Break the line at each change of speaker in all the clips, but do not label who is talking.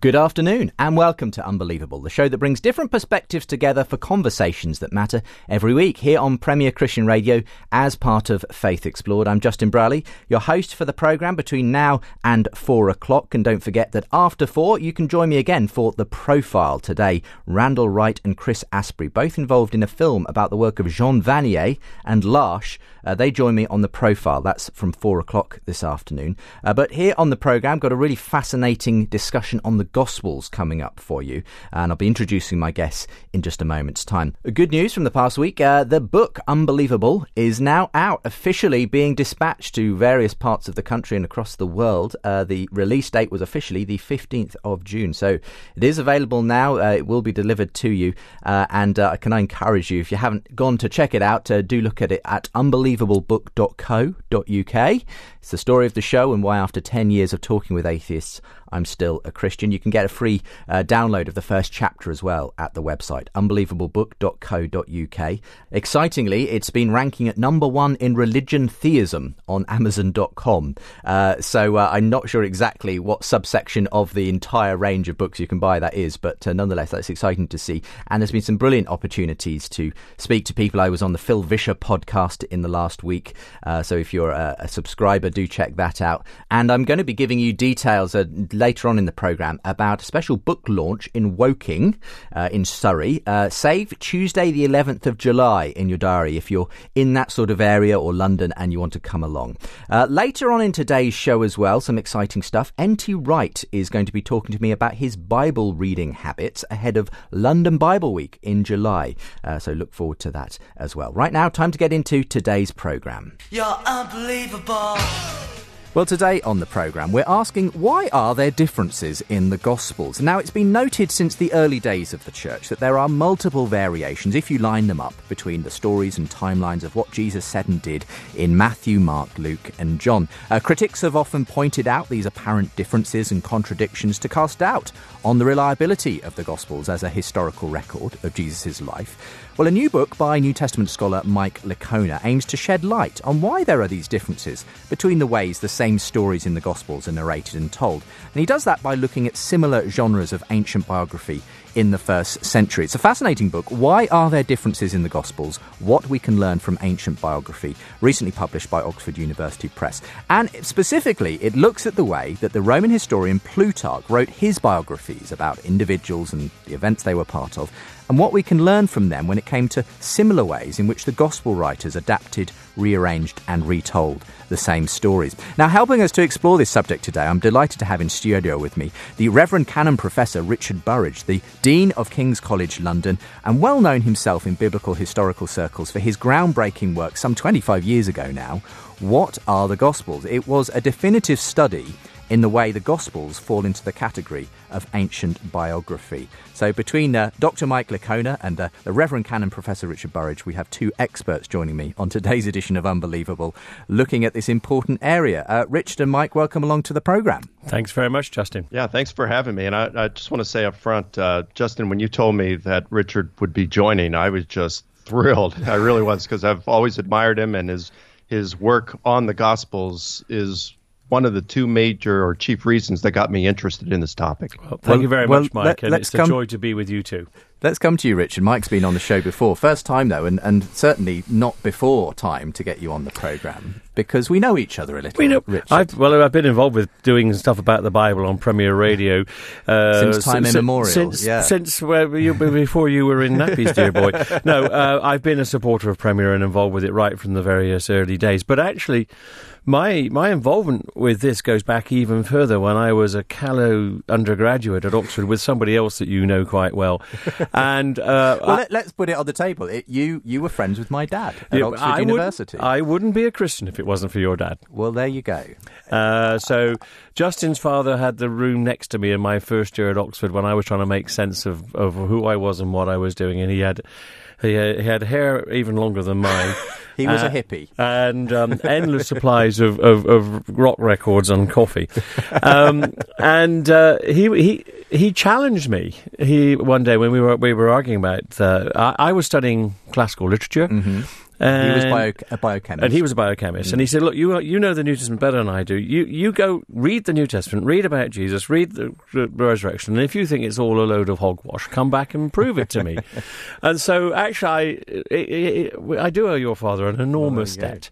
Good afternoon and welcome to Unbelievable, the show that brings different perspectives together for conversations that matter every week here on Premier Christian Radio as part of Faith Explored. I'm Justin Brierley, your host for the programme between now and 4 o'clock. And don't forget that after 4, you can join me again for The Profile. Today, Randall Wright and Chris Asprey, both involved in a film about the work of Jean Vanier and L'Arche. They join me on The Profile. That's from 4 o'clock this afternoon. But here on the programme, got a really fascinating discussion on the Gospels coming up for you. And I'll be introducing my guests in just a moment's time. Good news from the past week. The book, Unbelievable, is now out, officially being dispatched to various parts of the country and across the world. The release date was officially the 15th of June. So it is available now. It will be delivered to you. And can I encourage you, if you haven't gone to check it out, do look at it at unbelievablebook.co.uk. It's the story of the show and why after 10 years of talking with atheists, I'm still a Christian. You can get a free download of the first chapter as well at the website, unbelievablebook.co.uk. Excitingly, it's been ranking at number 1 in religion theism on Amazon.com. So I'm not sure exactly what subsection of the entire range of books you can buy that is, but nonetheless, that's exciting to see. And there's been some brilliant opportunities to speak to people. I was on the Phil Vischer podcast in the last week. So if you're a subscriber, do check that out. And I'm going to be giving you details later on in the programme about a special book launch in Woking in Surrey. Save Tuesday the 11th of July in your diary if you're in that sort of area or London and you want to come along. Later on in today's show as well, some exciting stuff. N.T. Wright is going to be talking to me about his Bible reading habits ahead of London Bible Week in July. So look forward to that as well. Right now, time to get into today's programme.
You're unbelievable.
Well, today on the programme, we're asking, why are there differences in the Gospels? Now, it's been noted since the early days of the church that there are multiple variations, if you line them up, between the stories and timelines of what Jesus said and did in Matthew, Mark, Luke and John. Critics have often pointed out these apparent differences and contradictions to cast doubt on the reliability of the Gospels as a historical record of Jesus' life. Well, a new book by New Testament scholar Mike Licona aims to shed light on why there are these differences between the ways the same stories in the Gospels are narrated and told. And he does that by looking at similar genres of ancient biography in the first century. It's a fascinating book. Why are there differences in the Gospels? What we can learn from ancient biography, recently published by Oxford University Press. And specifically, it looks at the way that the Roman historian Plutarch wrote his biographies about individuals and the events they were part of, and what we can learn from them when it came to similar ways in which the Gospel writers adapted, rearranged and retold the same stories. Now, helping us to explore this subject today, I'm delighted to have in studio with me the Reverend Canon Professor Richard Burridge, the Dean of King's College London, and well known himself in biblical historical circles for his groundbreaking work some 25 years ago now, What Are the Gospels? It was a definitive study in the way the Gospels fall into the category of ancient biography. So between Dr. Mike Licona and the Reverend Canon Professor Richard Burridge, we have two experts joining me on today's edition of Unbelievable, looking at this important area. Richard and Mike, welcome along to the programme.
Thanks very much, Justin.
Yeah, thanks for having me. And I just want to say up front, Justin, when you told me that Richard would be joining, I was just thrilled. I really was, because I've always admired him, and his work on the Gospels is one of the two major or chief reasons that got me interested in this topic.
Well, thank you very much, Mike, and it's a joy to be with you too.
Let's come to you, Richard. Mike's been on the show before. First time, though, and certainly not before time to get you on the programme, because we know each other a little, Richard.
I've been involved with doing stuff about the Bible on Premier Radio.
Since time immemorial.
Since before you were in nappies, dear boy. No, I've been a supporter of Premier and involved with it right from the various early days. But actually, my involvement with this goes back even further, when I was a callow undergraduate at Oxford with somebody else that you know quite well. And
let's put it on the table. You were friends with my dad at Oxford University.
I wouldn't be a Christian if it wasn't for your dad.
Well, there you go.
So Justin's father had the room next to me in my first year at Oxford when I was trying to make sense of who I was and what I was doing, and he had hair even longer than mine.
He was a hippie. And
endless supplies of rock records and coffee. He challenged me. One day when we were arguing about, I was studying classical literature,
He was a biochemist.
And he was a biochemist. And he said, look, you know the New Testament better than I do. You go read the New Testament, read about Jesus, read the resurrection, and if you think it's all a load of hogwash, come back and prove it to me. And so, actually, I do owe your father an enormous debt.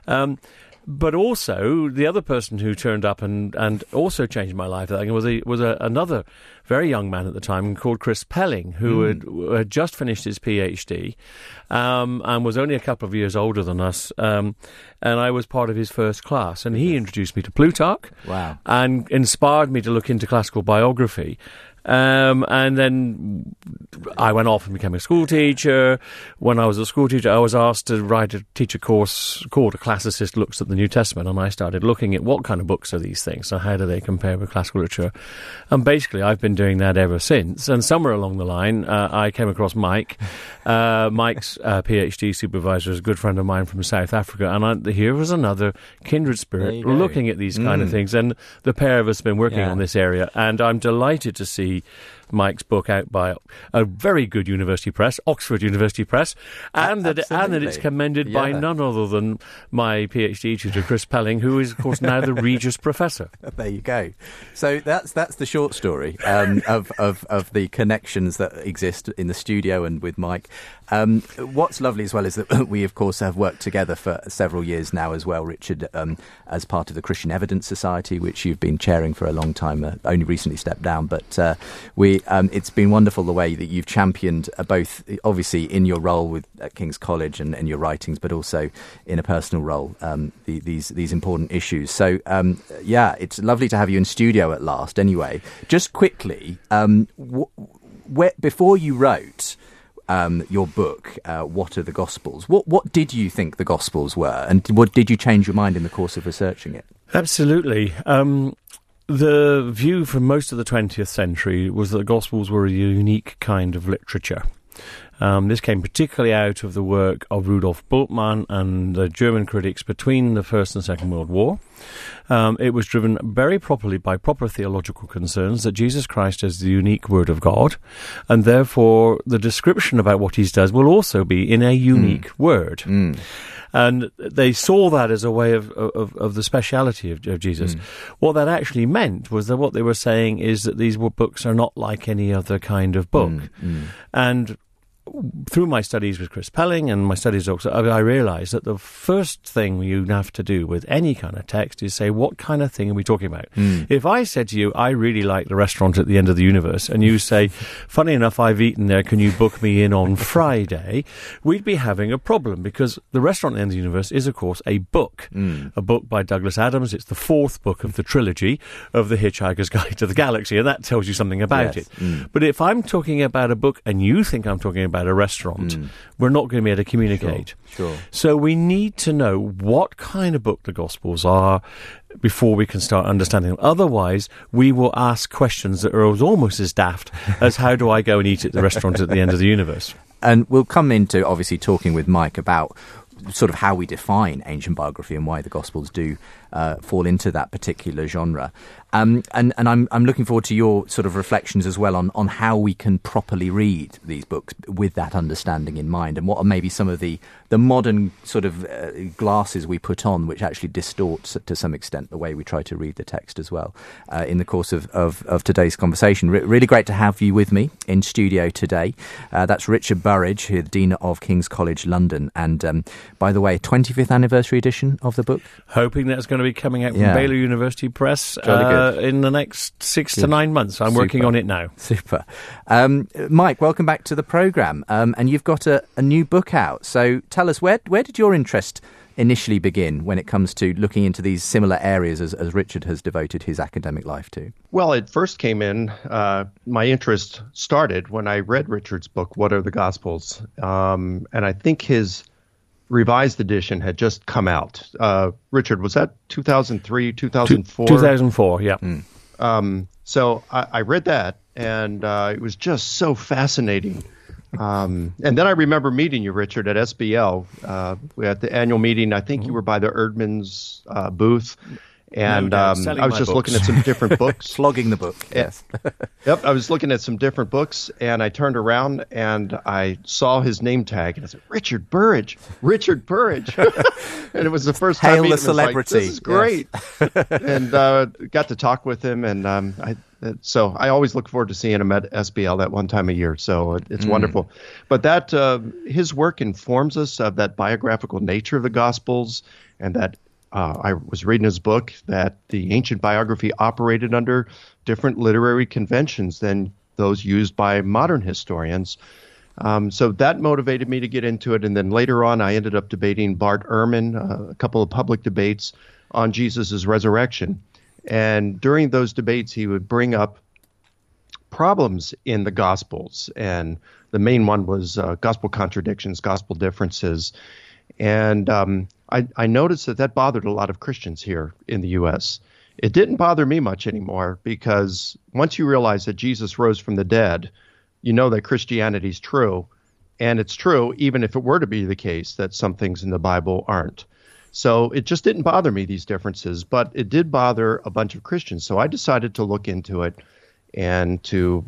But also, the other person who turned up and also changed my life was another very young man at the time called Chris Pelling, who had just finished his PhD and was only a couple of years older than us. And I was part of his first class. And he introduced me to Plutarch.
Wow.
And inspired me to look into classical biography. And then I went off and became a school teacher. When I was a school teacher, I was asked to teach a course called A Classicist Looks at the New Testament, and I started looking at what kind of books are these things, and how do they compare with classical literature. And basically, I've been doing that ever since. And somewhere along the line, I came across Mike. Mike's PhD supervisor is a good friend of mine from South Africa, and here was another kindred spirit looking at these kind of things. And the pair of us have been working on this area, and I'm delighted to see Mike's book out by a very good university press, Oxford University Press, and that it's commended by none other than my PhD tutor, Chris Pelling, who is, of course, now the Regius Professor.
There you go. So that's the short story of the connections that exist in the studio and with Mike. What's lovely as well is that we, of course, have worked together for several years now as well, Richard, as part of the Christian Evidence Society, which you've been chairing for a long time, only recently stepped down. But it's been wonderful the way that you've championed both, obviously, in your role at King's College and your writings, but also in a personal role, these important issues. So, it's lovely to have you in studio at last. Anyway, just quickly, before you wrote your book, What Are the Gospels? What did you think the Gospels were, and what did you change your mind in the course of researching it?
Absolutely. The view for most of the 20th century was that the Gospels were a unique kind of literature. This came particularly out of the work of Rudolf Bultmann and the German critics between the First and Second World War. It was driven very properly by proper theological concerns that Jesus Christ is the unique Word of God, and therefore the description about what he does will also be in a unique word. And they saw that as a way of the speciality of Jesus. What that actually meant was that what they were saying is that these books are not like any other kind of book. And through my studies with Chris Pelling and my studies also, I realised that the first thing you have to do with any kind of text is say, what kind of thing are we talking about? If I said to you, I really like the restaurant at the end of the universe, and you say, funny enough, I've eaten there, can you book me in on Friday? We'd be having a problem, because the restaurant at the end of the universe is, of course, a book. A book by Douglas Adams. It's the fourth book of the trilogy of The Hitchhiker's Guide to the Galaxy, and that tells you something about it. But if I'm talking about a book and you think I'm talking about a restaurant, we're not going to be able to communicate.
Sure.
So we need to know what kind of book the Gospels are before we can start understanding them. Otherwise, we will ask questions that are almost as daft as how do I go and eat at the restaurant at the end of the universe?
And we'll come into, obviously, talking with Mike about sort of how we define ancient biography and why the Gospels do fall into that particular genre. And I'm looking forward to your sort of reflections as well on how we can properly read these books with that understanding in mind, and what are maybe some of the modern sort of glasses we put on which actually distorts to some extent the way we try to read the text as well in the course of today's conversation. Really great to have you with me in studio today. That's Richard Burridge, here, the Dean of King's College London, and by the way, 25th anniversary edition of the book.
Hoping that's going to be coming out from Baylor University Press in the next 6 to 9 months. I'm working on it now.
Super. Mike, welcome back to the programme. And you've got a new book out. So tell us, where did your interest initially begin when it comes to looking into these similar areas as Richard has devoted his academic life to?
Well, it first came in, my interest started when I read Richard's book, What Are the Gospels? And I think his revised edition had just come out. Richard, was that 2003, 2004?
2004, yeah.
So I read that, and it was just so fascinating. And then I remember meeting you, Richard, at SBL. We had the annual meeting. I think you were by the Erdman's booth. And I was just looking at some different books.
Flogging the book, yes.
Yep, I was looking at some different books, and I turned around, and I saw his name tag, and I said, Richard Burridge. And it was the first time
Hail
meeting
the
him.
celebrity.
This is great. Yes. And got to talk with him, and so I always look forward to seeing him at SBL that one time a year, so it's wonderful. But that his work informs us of that biographical nature of the Gospels, and that I was reading his book that the ancient biography operated under different literary conventions than those used by modern historians. So that motivated me to get into it. And then later on, I ended up debating Bart Ehrman, a couple of public debates on Jesus' resurrection. And during those debates, he would bring up problems in the Gospels. And the main one was gospel contradictions, gospel differences. And I noticed that bothered a lot of Christians here in the U.S. It didn't bother me much anymore, because once you realize that Jesus rose from the dead, you know that Christianity is true. And it's true even if it were to be the case that some things in the Bible aren't. So it just didn't bother me, these differences, but it did bother a bunch of Christians. So I decided to look into it, and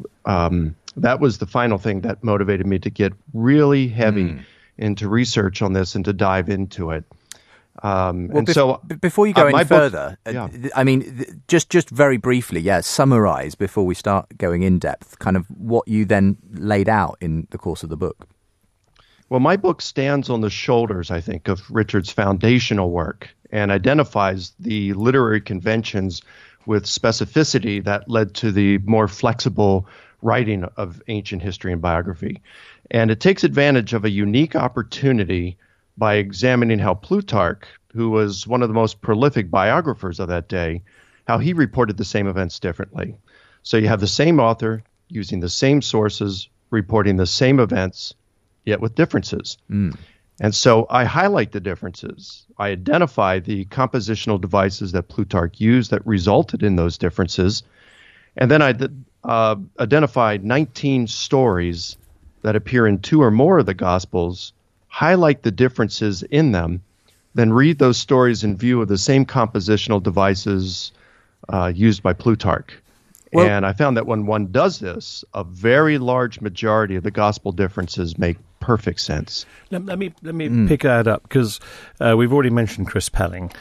that was the final thing that motivated me to get really heavy into research on this and to dive into it.
Before you go any further, I mean, just very briefly, summarize before we start going in depth, kind of what you then laid out in the course of the book.
Well, my book stands on the shoulders, I think, of Richard's foundational work and identifies the literary conventions with specificity that led to the more flexible writing of ancient history and biography. And it takes advantage of a unique opportunity by examining how Plutarch, who was one of the most prolific biographers of that day, how he reported the same events differently. So you have the same author using the same sources, reporting the same events, yet with differences. And so I highlight the differences. I identify the compositional devices that Plutarch used that resulted in those differences. And then I identified 19 stories that appear in 2 or more of the Gospels, highlight the differences in them, then read those stories in view of the same compositional devices used by Plutarch. Well, and I found that when one does this, a very large majority of the gospel differences make perfect sense.
Let me pick that up, because we've already mentioned Chris Pelling.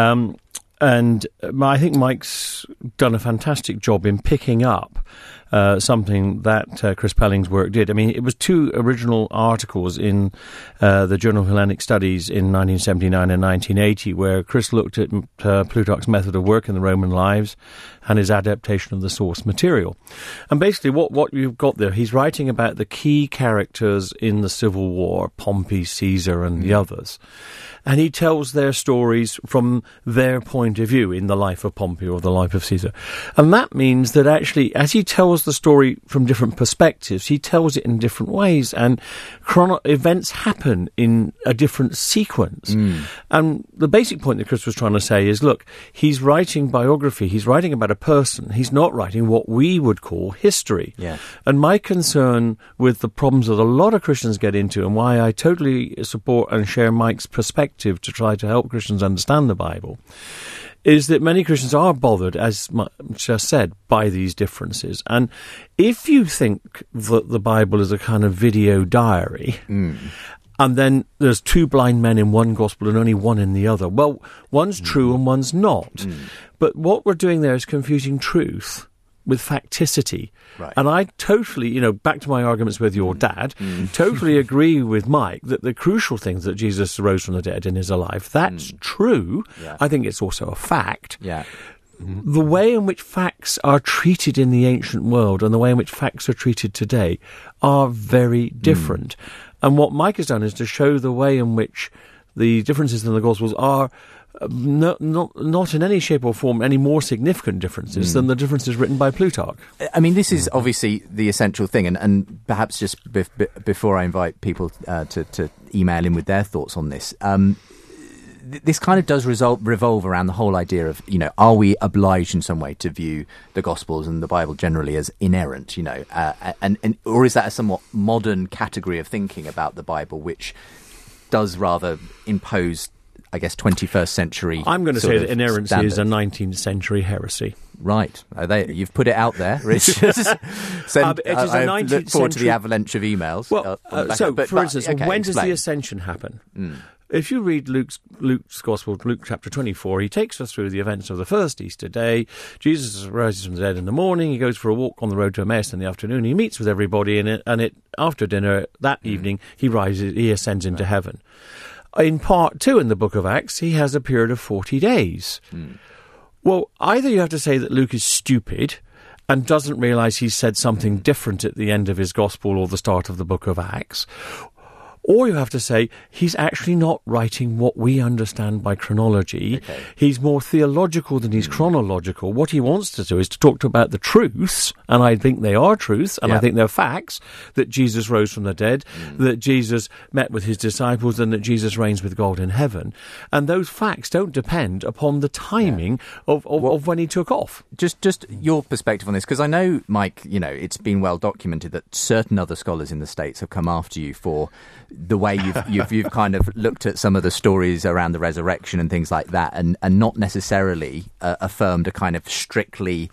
And I think Mike's done a fantastic job in picking up something that Chris Pelling's work did. I mean, it was 2 original articles in the Journal of Hellenic Studies in 1979 and 1980, where Chris looked at Plutarch's method of work in the Roman lives and his adaptation of the source material. And basically what you've got there, he's writing about the key characters in the Civil War, Pompey, Caesar, and the others. And he tells their stories from their point of view in the life of Pompey or the life of Caesar. And that means that actually, as he tells the story from different perspectives, he tells it in different ways, and events happen in a different sequence. And the basic point that Chris was trying to say is, look, he's writing biography, he's writing about a person, he's not writing what we would call history.
Yeah.
And my concern with the problems that a lot of Christians get into, and why I totally support and share Mike's perspective to try to help Christians understand the Bible, is that many Christians are bothered, as just said, by these differences. And if you think that the Bible is a kind of video diary, and then there's 2 blind men in one gospel and only one in the other, well, one's true and one's not. But what we're doing there is confusing truth with facticity.
Right.
And I totally, back to my arguments with your dad, totally agree with Mike that the crucial things that Jesus rose from the dead and is alive, that's true. Yeah. I think it's also a fact.
Yeah.
The way in which facts are treated in the ancient world and the way in which facts are treated today are very different. And what Mike has done is to show the way in which the differences in the Gospels are not in any shape or form any more significant differences than the differences written by Plutarch.
I mean, this is obviously the essential thing, and perhaps just before I invite people to email in with their thoughts on this, this kind of does revolve around the whole idea of, are we obliged in some way to view the Gospels and the Bible generally as inerrant, and or is that a somewhat modern category of thinking about the Bible, which does rather impose I guess, 21st century.
I'm going to say that inerrancy
standard.
is a 19th century heresy.
Right. You've put it out there, Rich.
It is a 19th
look forward to
century-
the avalanche of emails.
Well, for instance, when does the ascension happen? If you read Luke's Gospel, Luke chapter 24, he takes us through the events of the first Easter day. Jesus rises from the dead in the morning. He goes for a walk on the road to Emmaus in the afternoon. He meets with everybody, and after dinner that evening, he ascends into heaven. In part 2 in the book of Acts, he has a period of 40 days. Well, either you have to say that Luke is stupid and doesn't realise he's said something different at the end of his Gospel or the start of the book of Acts, or you have to say he's actually not writing what we understand by chronology.
Okay.
He's more theological than he's chronological. What he wants to do is to talk about the truths, and I think they are truths, and I think they're facts, that Jesus rose from the dead, that Jesus met with his disciples, and that Jesus reigns with God in heaven. And those facts don't depend upon the timing of when he took off.
Just your perspective on this, because I know, Mike, it's been well documented that certain other scholars in the States have come after you for the way you've kind of looked at some of the stories around the resurrection and things like that, and not necessarily affirmed a kind of strictly,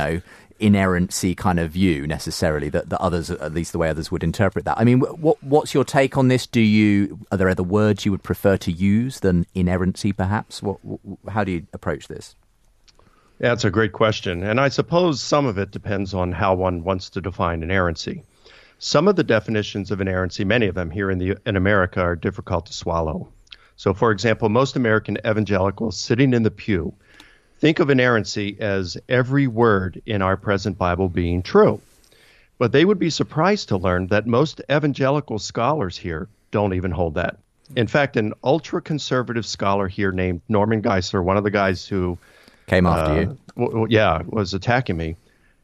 inerrancy kind of view necessarily that others, at least the way others would interpret that. I mean, what's your take on this? Are there other words you would prefer to use than inerrancy, perhaps? How do you approach this?
Yeah, it's a great question. And I suppose some of it depends on how one wants to define inerrancy. Some of the definitions of inerrancy, many of them here in America, are difficult to swallow. So, for example, most American evangelicals sitting in the pew think of inerrancy as every word in our present Bible being true. But they would be surprised to learn that most evangelical scholars here don't even hold that. In fact, an ultra-conservative scholar here named Norman Geisler, one of the guys who
came after you,
was attacking me,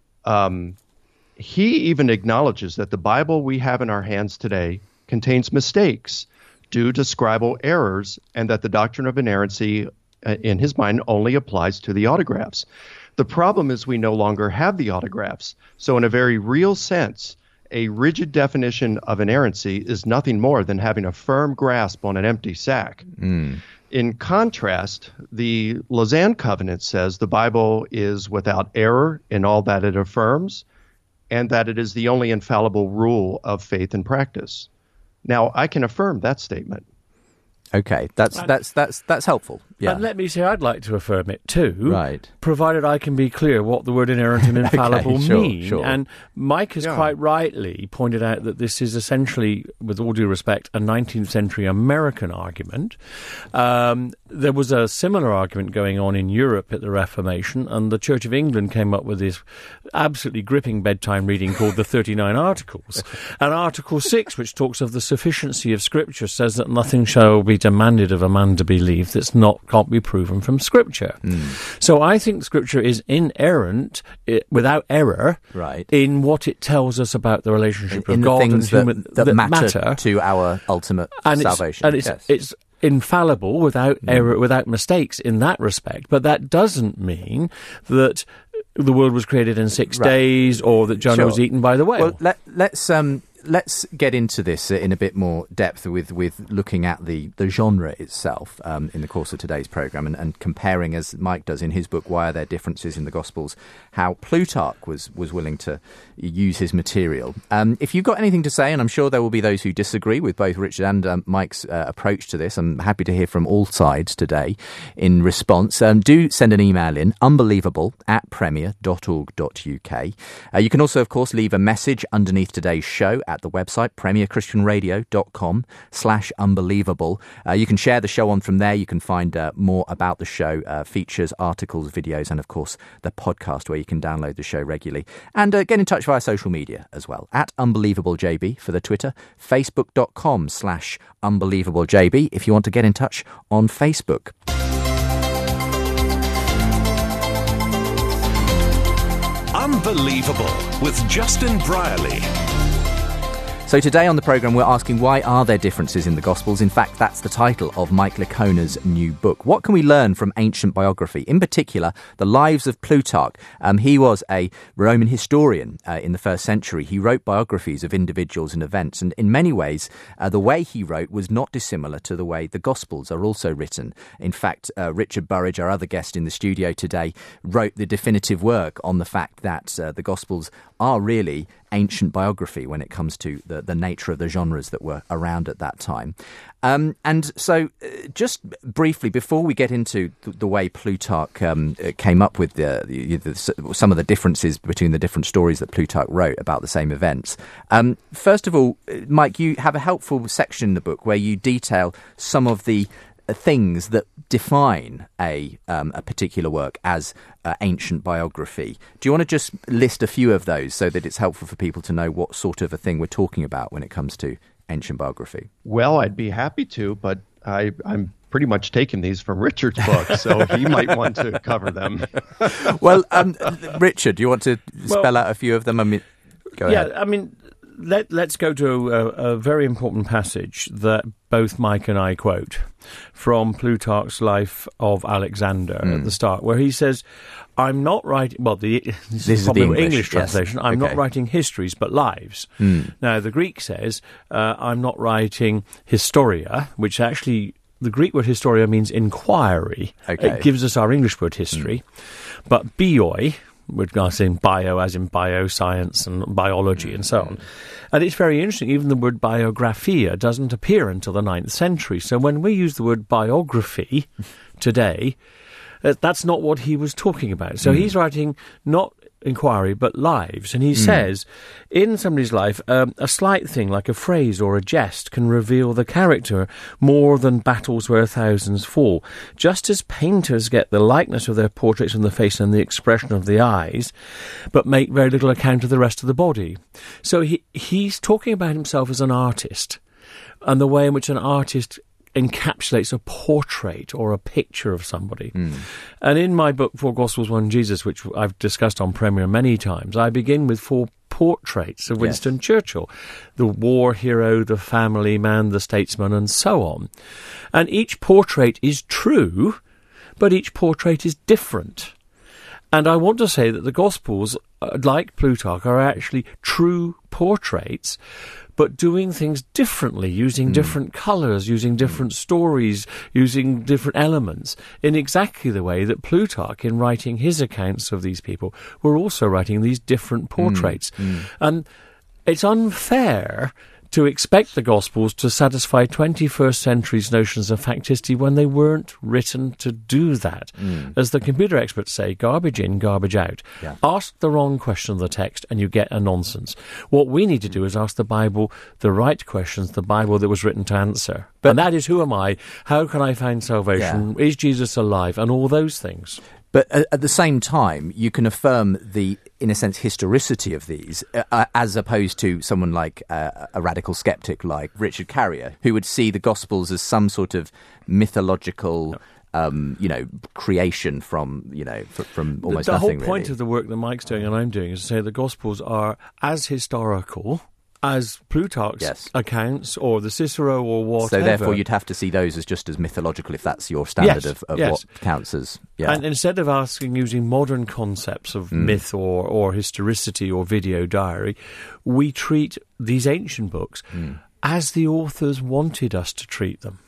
he even acknowledges that the Bible we have in our hands today contains mistakes due to scribal errors, and that the doctrine of inerrancy, in his mind, only applies to the autographs. The problem is we no longer have the autographs. So in a very real sense, a rigid definition of inerrancy is nothing more than having a firm grasp on an empty sack. In contrast, the Lausanne Covenant says the Bible is without error in all that it affirms, and that it is the only infallible rule of faith and practice. Now, I can affirm that statement.
Okay, that's helpful. Yeah.
And let me say I'd like to affirm it too,
right?
Provided I can be clear what the word inerrant and infallible mean.
Sure.
And Mike has quite rightly pointed out that this is essentially, with all due respect, a 19th century American argument. There was a similar argument going on in Europe at the Reformation, and the Church of England came up with this absolutely gripping bedtime reading called the 39 Articles. And Article 6, which talks of the sufficiency of Scripture, says that nothing shall be demanded of a man to believe that's can't be proven from Scripture. So I think Scripture is inerrant, without error,
right,
in what it tells us about the relationship of
in
God
the things
and human
that matter to our ultimate salvation.
It's infallible, without error, without mistakes in that respect. But that doesn't mean that the world was created in 6 days, or that Jonah was eaten by the whale.
Well, let's get into this in a bit more depth with looking at the genre itself in the course of today's programme, and comparing, as Mike does in his book, Why Are There Differences in the Gospels, how Plutarch was willing to use his material. If you've got anything to say, and I'm sure there will be those who disagree with both Richard and Mike's approach to this, I'm happy to hear from all sides today in response. Do send an email in, unbelievable@premier.org.uk. You can also, of course, leave a message underneath today's show at the website, premierchristianradio.com/unbelievable. You can share the show on from there. You can find more about the show, features, articles, videos, and of course the podcast where you can download the show regularly. And get in touch via social media as well, at UnbelievableJB for the Twitter, facebook.com/UnbelievableJB if you want to get in touch on Facebook.
Unbelievable with Justin Brierley.
So today on the programme, we're asking, why are there differences in the Gospels? In fact, that's the title of Mike Licona's new book. What can we learn from ancient biography? In particular, the lives of Plutarch. He was a Roman historian in the first century. He wrote biographies of individuals and events, and in many ways, the way he wrote was not dissimilar to the way the Gospels are also written. In fact, Richard Burridge, our other guest in the studio today, wrote the definitive work on the fact that the Gospels are really ancient biography when it comes to the nature of the genres that were around at that time. And so just briefly, before we get into the way Plutarch came up with some of the differences between the different stories that Plutarch wrote about the same events, first of all, Mike, you have a helpful section in the book where you detail some of the things that define a particular work as ancient biography. Do you want to just list a few of those so that it's helpful for people to know what sort of a thing we're talking about when it comes to ancient biography?
Well, I'd be happy to, but I'm pretty much taking these from Richard's book, so he might want to cover them.
Well, Richard, do you want to spell out a few of them? I mean, go ahead.
I mean, let's go to a very important passage that both Mike and I quote from Plutarch's Life of Alexander at the start, where he says, I'm not writing, well, this is probably the English translation, yes. I'm not writing histories, but lives. Now, the Greek says, I'm not writing historia, which actually, the Greek word historia means inquiry. It gives us our English word history. But bioi, we're saying bio as in bioscience and biology and so on. And it's very interesting, even the word biographia doesn't appear until the 9th century. So when we use the word biography today, that's not what he was talking about. So he's writing not inquiry, but lives. And he says, in somebody's life, a slight thing like a phrase or a jest can reveal the character more than battles where thousands fall. Just as painters get the likeness of their portraits from the face and the expression of the eyes, but make very little account of the rest of the body. So he's talking about himself as an artist, and the way in which an artist encapsulates a portrait or a picture of somebody. And in my book, Four Gospels, One Jesus, which I've discussed on Premier many times, I begin with 4 portraits of Winston Churchill, the war hero, the family man, the statesman, and so on. And each portrait is true, but each portrait is different. And I want to say that the Gospels, like Plutarch, are actually true portraits, but doing things differently, using different colours, using different stories, using different elements, in exactly the way that Plutarch, in writing his accounts of these people, were also writing these different portraits. And it's unfair to expect the Gospels to satisfy 21st century's notions of facticity when they weren't written to do that. As the computer experts say, garbage in, garbage out. Ask the wrong question of the text and you get a nonsense. What we need to do is ask the Bible the right questions, the Bible that was written to answer. And that is, who am I? How can I find salvation? Is Jesus alive? And all those things.
But at the same time, you can affirm the, in a sense, historicity of these, as opposed to someone like a radical skeptic like Richard Carrier, who would see the Gospels as some sort of mythological, creation from almost
nothing.
The
whole point
really
of the work that Mike's doing and I'm doing is to say the Gospels are as historical as Plutarch's accounts or the Cicero or whatever.
So therefore you'd have to see those as just as mythological if that's your standard of what counts as...
And instead of using modern concepts of myth or historicity or video diary, we treat these ancient books as the authors wanted us to treat them.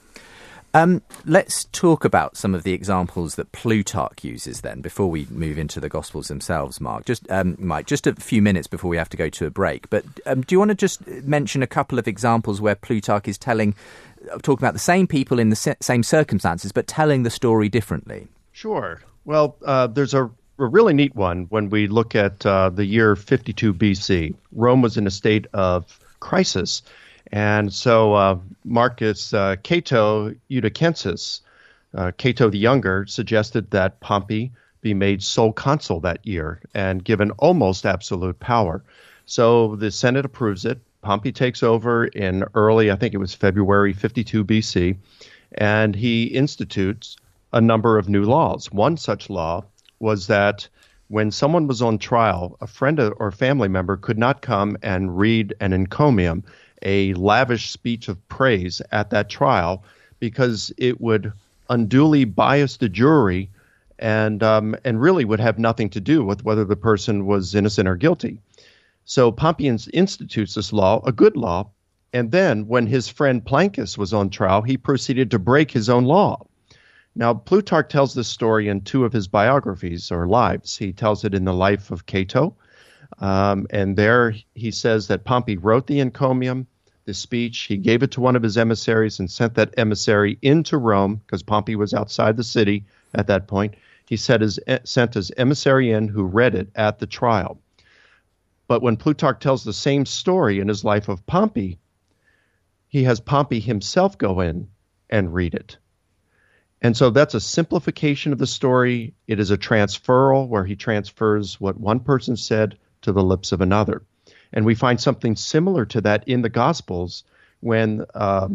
Let's talk about some of the examples that Plutarch uses then, before we move into the Gospels themselves, Mark. Mike, just a few minutes before we have to go to a break. But do you want to just mention a couple of examples where Plutarch is talking about the same people in the same circumstances, but telling the story differently?
Sure. Well, there's a really neat one when we look at the year 52 BC. Rome was in a state of crisis. And so Marcus Cato Eutychiensis, Cato the Younger, suggested that Pompey be made sole consul that year and given almost absolute power. So the Senate approves it. Pompey takes over in early, I think it was February 52 BC, and he institutes a number of new laws. One such law was that when someone was on trial, a friend or family member could not come and read an encomium, a lavish speech of praise at that trial because it would unduly bias the jury and really would have nothing to do with whether the person was innocent or guilty. So Pompey institutes this law, a good law, and then when his friend Plancus was on trial, he proceeded to break his own law. Now, Plutarch tells this story in two of his biographies or lives. He tells it in the life of Cato, and there he says that Pompey wrote the encomium, the speech. He gave it to one of his emissaries and sent that emissary into Rome because Pompey was outside the city at that point. He sent his emissary in who read it at the trial. But when Plutarch tells the same story in his life of Pompey, he has Pompey himself go in and read it. And so that's a simplification of the story. It is a transferal where he transfers what one person said to the lips of another. And we find something similar to that in the Gospels when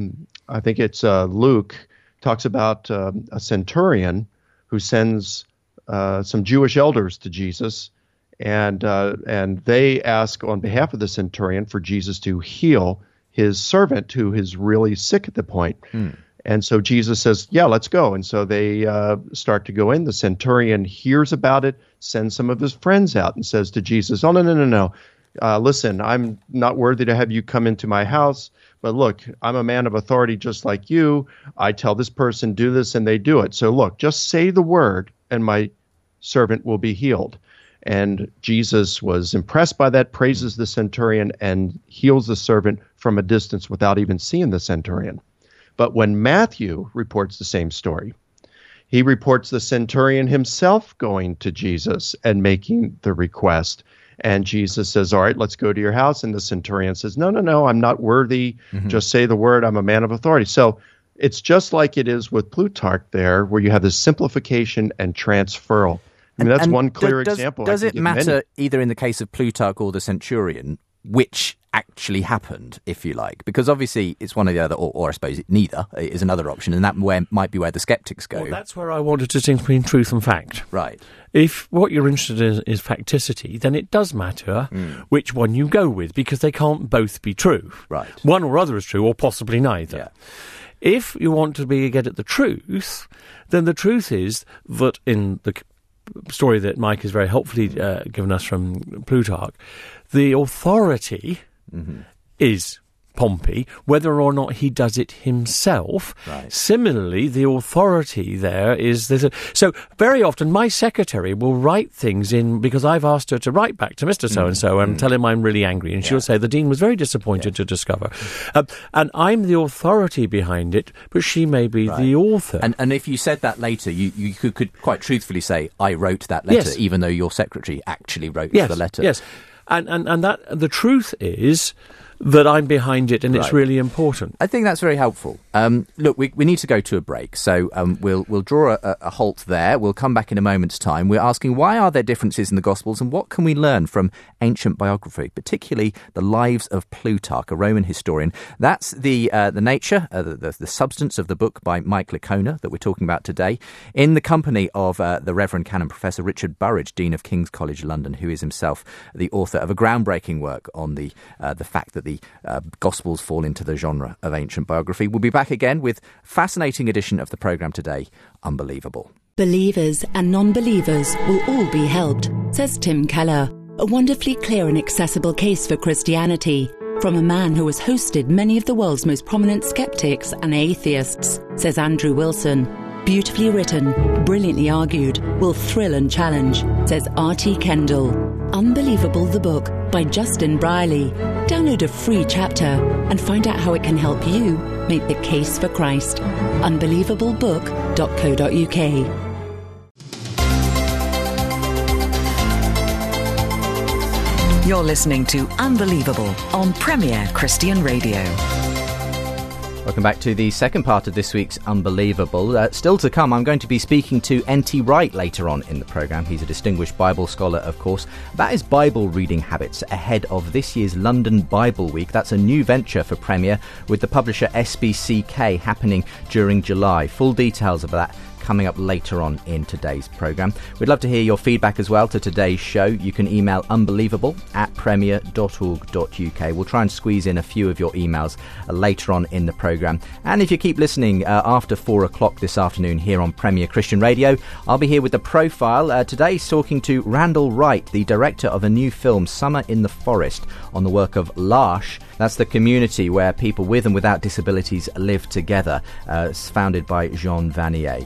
I think it's Luke talks about a centurion who sends some Jewish elders to Jesus, and they ask on behalf of the centurion for Jesus to heal his servant who is really sick at the point. And so Jesus says, yeah, let's go. And so they start to go in. The centurion hears about it, sends some of his friends out and says to Jesus, oh, no. Listen, I'm not worthy to have you come into my house, but look, I'm a man of authority just like you. I tell this person, do this, and they do it. So look, just say the word, and my servant will be healed. And Jesus was impressed by that, praises the centurion, and heals the servant from a distance without even seeing the centurion. But when Matthew reports the same story, he reports the centurion himself going to Jesus and making the request. And Jesus says, all right, let's go to your house. And the centurion says, no, I'm not worthy. Just say the word. I'm a man of authority. So it's just like it is with Plutarch there, where you have this simplification and transferal. I mean, that's one clear example.
Does it matter, either in the case of Plutarch or the centurion, which actually happened, if you like? Because obviously it's one or the other, or I suppose neither is another option, and that might be where the skeptics go.
Well, that's where I want to distinguish between truth and fact.
Right.
If what you're interested in is facticity, then it does matter which one you go with, because they can't both be true.
Right.
One or other is true, or possibly neither.
Yeah.
If you want to get at the truth, then the truth is that in the story that Mike has very helpfully given us from Plutarch, the authority is Pompey, whether or not he does it himself.
Right.
Similarly, the authority there is... So very often my secretary will write things in, because I've asked her to write back to Mr. So-and-so and tell him I'm really angry, and she'll say the dean was very disappointed to discover. And I'm the authority behind it, but she may be the author.
And if you said that later, you could quite truthfully say, I wrote that letter, even though your secretary actually wrote the letter.
Yes, and that the truth is that I'm behind it, and it's really important.
I think that's very helpful. Look, we need to go to a break, so we'll draw a halt there. We'll come back in a moment's time. We're asking, why are there differences in the Gospels, and what can we learn from ancient biography, particularly the lives of Plutarch, a Roman historian? That's the nature, the substance of the book by Mike Licona that we're talking about today, in the company of the Reverend Canon Professor Richard Burridge, Dean of King's College London, who is himself the author of a groundbreaking work on the fact that the Gospels fall into the genre of ancient biography. We'll be back again with a fascinating edition of the programme today, Unbelievable.
Believers and non-believers will all be helped, says Tim Keller. A wonderfully clear and accessible case for Christianity from a man who has hosted many of the world's most prominent skeptics and atheists, says Andrew Wilson. Beautifully written, brilliantly argued, will thrill and challenge, says R.T. Kendall. Unbelievable the Book by Justin Brierley. Download a free chapter and find out how it can help you make the case for Christ. Unbelievable.book.co.uk.
You're listening to Unbelievable on Premier Christian Radio.
Welcome back to the second part of this week's Unbelievable. Still to come, I'm going to be speaking to N.T. Wright later on in the programme. He's a distinguished Bible scholar, of course, about his Bible reading habits ahead of this year's London Bible Week. That's a new venture for Premier, with the publisher SBCK happening during July. Full details of that coming up later on in today's programme. We'd love to hear your feedback as well to today's show. You can email unbelievable@premier.org.uk. We'll try and squeeze in a few of your emails later on in the programme. And if you keep listening after 4 o'clock this afternoon here on Premier Christian Radio, I'll be here with The Profile. Today talking to Randall Wright, the director of a new film, Summer in the Forest, on the work of L'Arche. That's the community where people with and without disabilities live together. It's founded by Jean Vanier.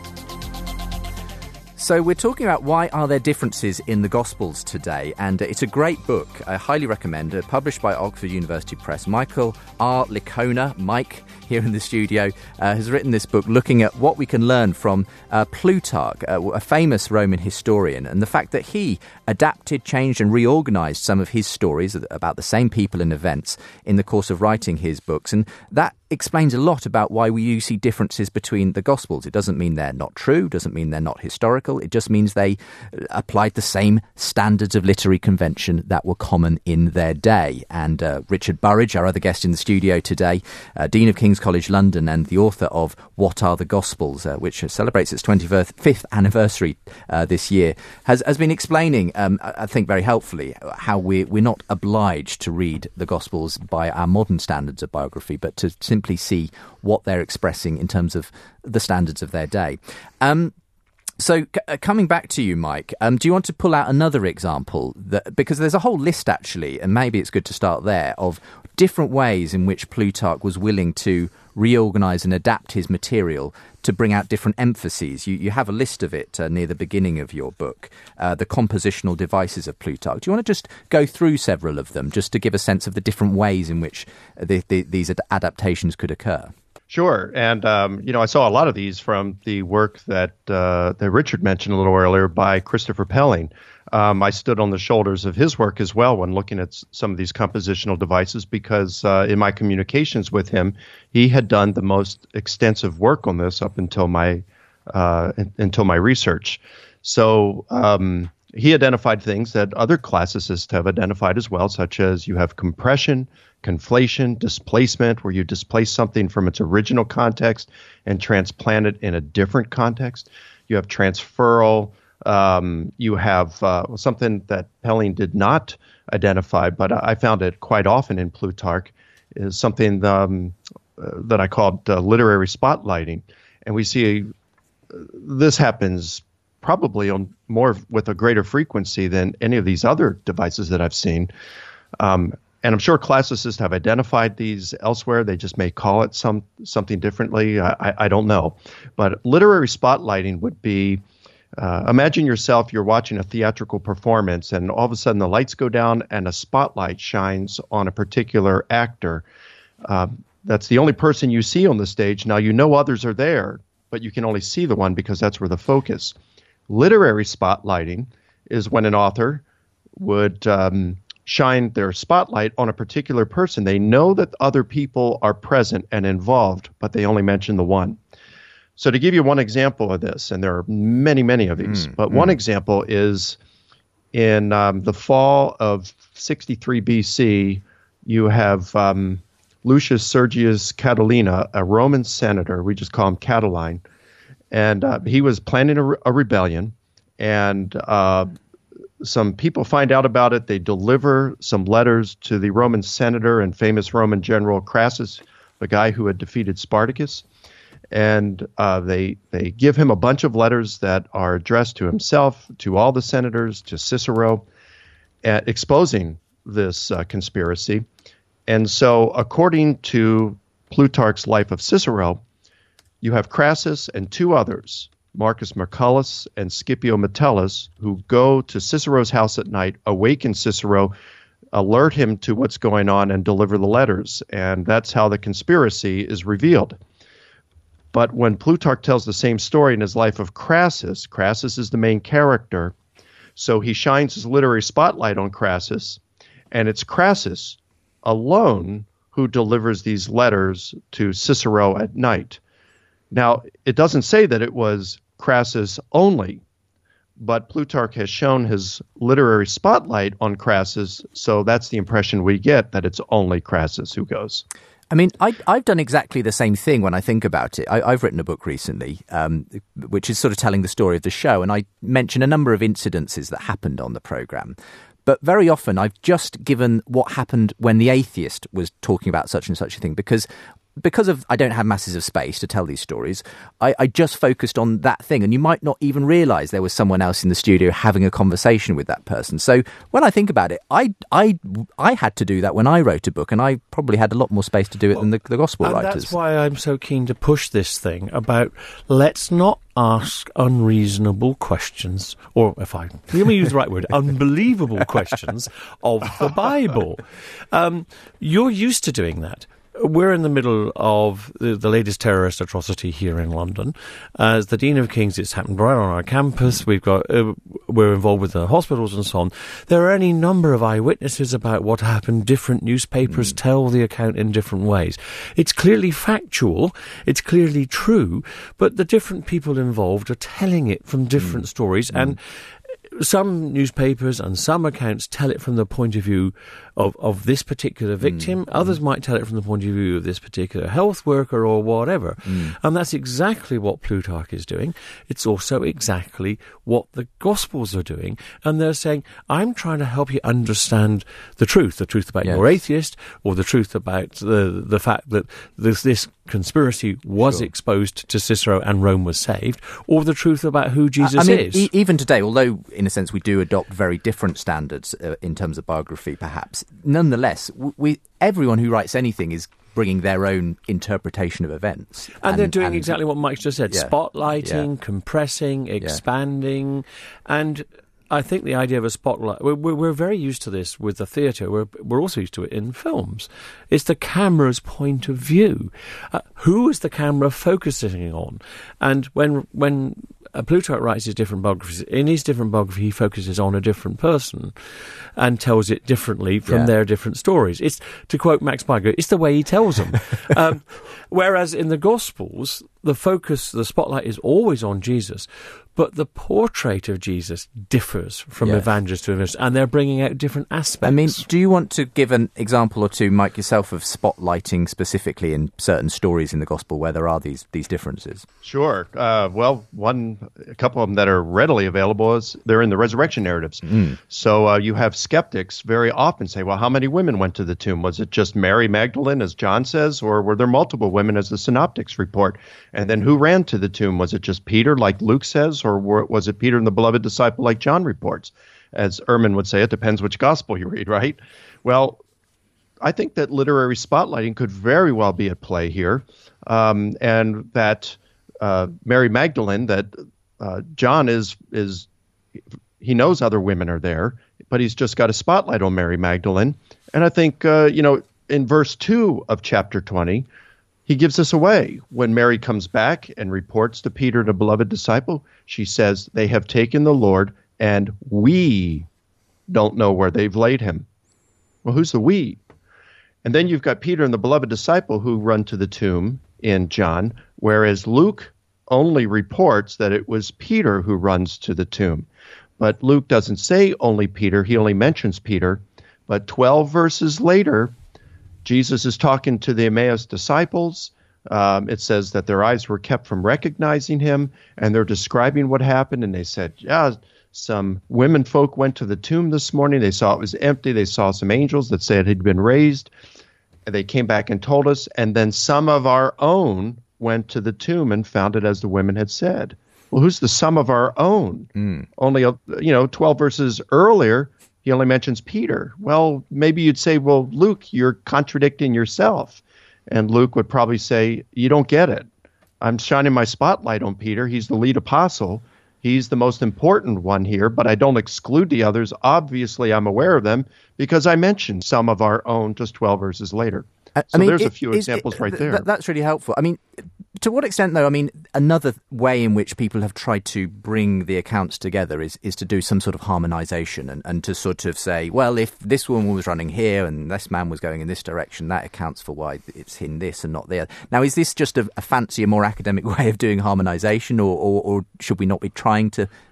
So we're talking about why are there differences in the Gospels today, and it's a great book. I highly recommend it, published by Oxford University Press. Michael R. Licona, Mike, here in the studio, has written this book looking at what we can learn from Plutarch, a famous Roman historian, and the fact that he adapted, changed and reorganised some of his stories about the same people and events in the course of writing his books. And that explains a lot about why we see differences between the Gospels. It doesn't mean they're not true, doesn't mean they're not historical. It just means they applied the same standards of literary convention that were common in their day. And Richard Burridge, our other guest in the studio today, Dean of King's College London and the author of What Are the Gospels, which celebrates its 25th anniversary this year, has been explaining, I think very helpfully, how we're not obliged to read the Gospels by our modern standards of biography, but to simply see what they're expressing in terms of the standards of their day. So coming back to you, Mike, do you want to pull out another example? Because there's a whole list, actually, and maybe it's good to start there, of different ways in which Plutarch was willing to reorganise and adapt his material to bring out different emphases. You have a list of it near the beginning of your book, the compositional devices of Plutarch. Do you want to just go through several of them, just to give a sense of the different ways in which these adaptations could occur?
Sure. And, I saw a lot of these from the work that Richard mentioned a little earlier by Christopher Pelling. I stood on the shoulders of his work as well when looking at some of these compositional devices because in my communications with him, he had done the most extensive work on this up until my research. So he identified things that other classicists have identified as well, such as you have compression, conflation, displacement, where you displace something from its original context and transplant it in a different context. You have transferal. You have something that Pelling did not identify, but I found it quite often in Plutarch, is something that I called literary spotlighting. And we see this happens probably on with a greater frequency than any of these other devices that I've seen. And I'm sure classicists have identified these elsewhere. They just may call it something differently. I don't know. But literary spotlighting would be, imagine yourself, you're watching a theatrical performance, and all of a sudden the lights go down and a spotlight shines on a particular actor. That's the only person you see on the stage. Now, you know others are there, but you can only see the one because that's where the focus. Literary spotlighting is when an author would shine their spotlight on a particular person. They know that other people are present and involved, but they only mention the one. So to give you one example of this, and there are many, many of these, but one example is in the fall of 63 BC, you have Lucius Sergius Catilina, a Roman senator. We just call him Catiline. And he was planning a rebellion, and some people find out about it. They deliver some letters to the Roman senator and famous Roman general Crassus, the guy who had defeated Spartacus. And they give him a bunch of letters that are addressed to himself, to all the senators, to Cicero, exposing this conspiracy. And so according to Plutarch's Life of Cicero, you have Crassus and two others, Marcus Marcellus and Scipio Metellus, who go to Cicero's house at night, awaken Cicero, alert him to what's going on, and deliver the letters. And that's how the conspiracy is revealed. But when Plutarch tells the same story in his Life of Crassus, Crassus is the main character, so he shines his literary spotlight on Crassus, and it's Crassus alone who delivers these letters to Cicero at night. Now, it doesn't say that it was Crassus only, but Plutarch has shown his literary spotlight on Crassus, so that's the impression we get, that it's only Crassus who goes.
I mean, I've done exactly the same thing when I think about it. I've written a book recently, which is sort of telling the story of the show, and I mention a number of incidences that happened on the programme. But very often I've just given what happened when the atheist was talking about such and such a thing, because of I don't have masses of space to tell these stories, I just focused on that thing, and you might not even realise there was someone else in the studio having a conversation with that person. So when I think about it, I had to do that when I wrote a book, and I probably had a lot more space to do it than the gospel writers.
That's why I'm so keen to push this thing about let's not ask unreasonable questions, or let me use the right word, unbelievable questions of the Bible. You're used to doing that. We're in the middle of the latest terrorist atrocity here in London. As the Dean of King's, it's happened right on our campus. We're involved with the hospitals and so on. There are any number of eyewitnesses about what happened. Different newspapers tell the account in different ways. It's clearly factual. It's clearly true. But the different people involved are telling it from different stories. And some newspapers and some accounts tell it from the point of view of this particular victim. Others might tell it from the point of view of this particular health worker or whatever. And that's exactly what Plutarch is doing. It's also exactly what the Gospels are doing. And they're saying, I'm trying to help you understand the truth about your atheist, or the truth about the fact that this conspiracy was exposed to Cicero and Rome was saved, or the truth about who Jesus is.
Even today, although in a sense we do adopt very different standards in terms of biography, perhaps, nonetheless, everyone who writes anything is bringing their own interpretation of events.
And they're doing exactly what Mike's just said, spotlighting, compressing, expanding, and I think the idea of a spotlight, we're very used to this with the theatre. We're also used to it in films. It's the camera's point of view. Who is the camera focusing on? And when Plutarch writes his different biographies, in his different biography he focuses on a different person and tells it differently from their different stories. It's, to quote Max Bygraves, it's the way he tells them. Whereas in the Gospels, the spotlight is always on Jesus. But the portrait of Jesus differs from evangelist to evangelist, and they're bringing out different aspects.
I mean, do you want to give an example or two, Mike, yourself, of spotlighting specifically in certain stories in the Gospel where there are these differences?
Sure. Well, a couple of them that are readily available they're in the resurrection narratives. So you have skeptics very often say, well, how many women went to the tomb? Was it just Mary Magdalene, as John says, or were there multiple women, as the synoptics report? And then who ran to the tomb? Was it just Peter, like Luke says, or was it Peter and the beloved disciple, like John reports? As Ehrman would say, it depends which gospel you read, right? Well, I think that literary spotlighting could very well be at play here, and that Mary Magdalene, that John he knows other women are there, but he's just got a spotlight on Mary Magdalene. And I think, in verse 2 of chapter 20, he gives us away. When Mary comes back and reports to Peter, the beloved disciple, she says, they have taken the Lord, and we don't know where they've laid him. Well, who's the we? And then you've got Peter and the beloved disciple who run to the tomb in John, whereas Luke only reports that it was Peter who runs to the tomb. But Luke doesn't say only Peter, he only mentions Peter. But 12 verses later, Jesus is talking to the Emmaus disciples. It says that their eyes were kept from recognizing him, and they're describing what happened. And they said, some women folk went to the tomb this morning. They saw it was empty. They saw some angels that said it had been raised. And they came back and told us. And then some of our own went to the tomb and found it as the women had said. Well, who's the some of our own? Only, 12 verses earlier, he only mentions Peter. Well, maybe you'd say, well, Luke, you're contradicting yourself. And Luke would probably say, you don't get it. I'm shining my spotlight on Peter. He's the lead apostle. He's the most important one here, but I don't exclude the others. Obviously, I'm aware of them because I mentioned some of our own just 12 verses later. There's a few examples right there.
That's really helpful. I mean, to what extent, though, another way in which people have tried to bring the accounts together is to do some sort of harmonisation and to sort of say, well, if this woman was running here and this man was going in this direction, that accounts for why it's in this and not there. Now, is this just a fancier, more academic way of doing harmonisation, or should we not be trying to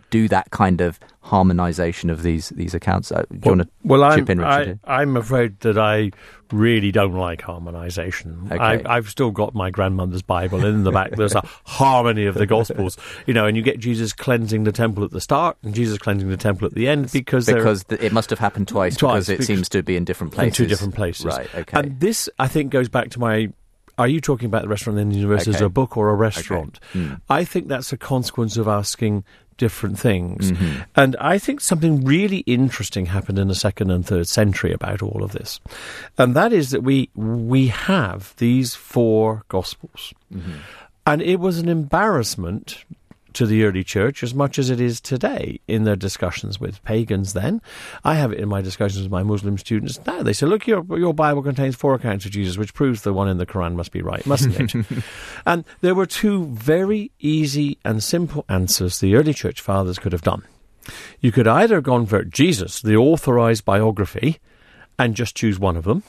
do that kind of harmonisation of these accounts? Do you want to chip in, Richard?
I'm afraid that I really don't like harmonisation.
Okay.
I've still got my grandmother's Bible, and in the back there's a harmony of the Gospels, and you get Jesus cleansing the temple at the start and Jesus cleansing the temple at the end because
it must have happened twice because it seems to be in different places.
In 2 different places.
Right, okay.
And this, I think, goes back to my... Are you talking about the restaurant in the universe as a book or a restaurant?
Okay.
I think that's a consequence of asking different things. Mm-hmm. And I think something really interesting happened in the 2nd and 3rd century about all of this. And that is that we have these 4 Gospels. Mm-hmm. And it was an embarrassment to the early church as much as it is today in their discussions with pagans then. I have it in my discussions with my Muslim students now. They say, look, your Bible contains 4 accounts of Jesus, which proves the one in the Quran must be right, mustn't it? And there were 2 very easy and simple answers the early church fathers could have done. You could either have gone for Jesus, the authorized biography, and just choose one of them,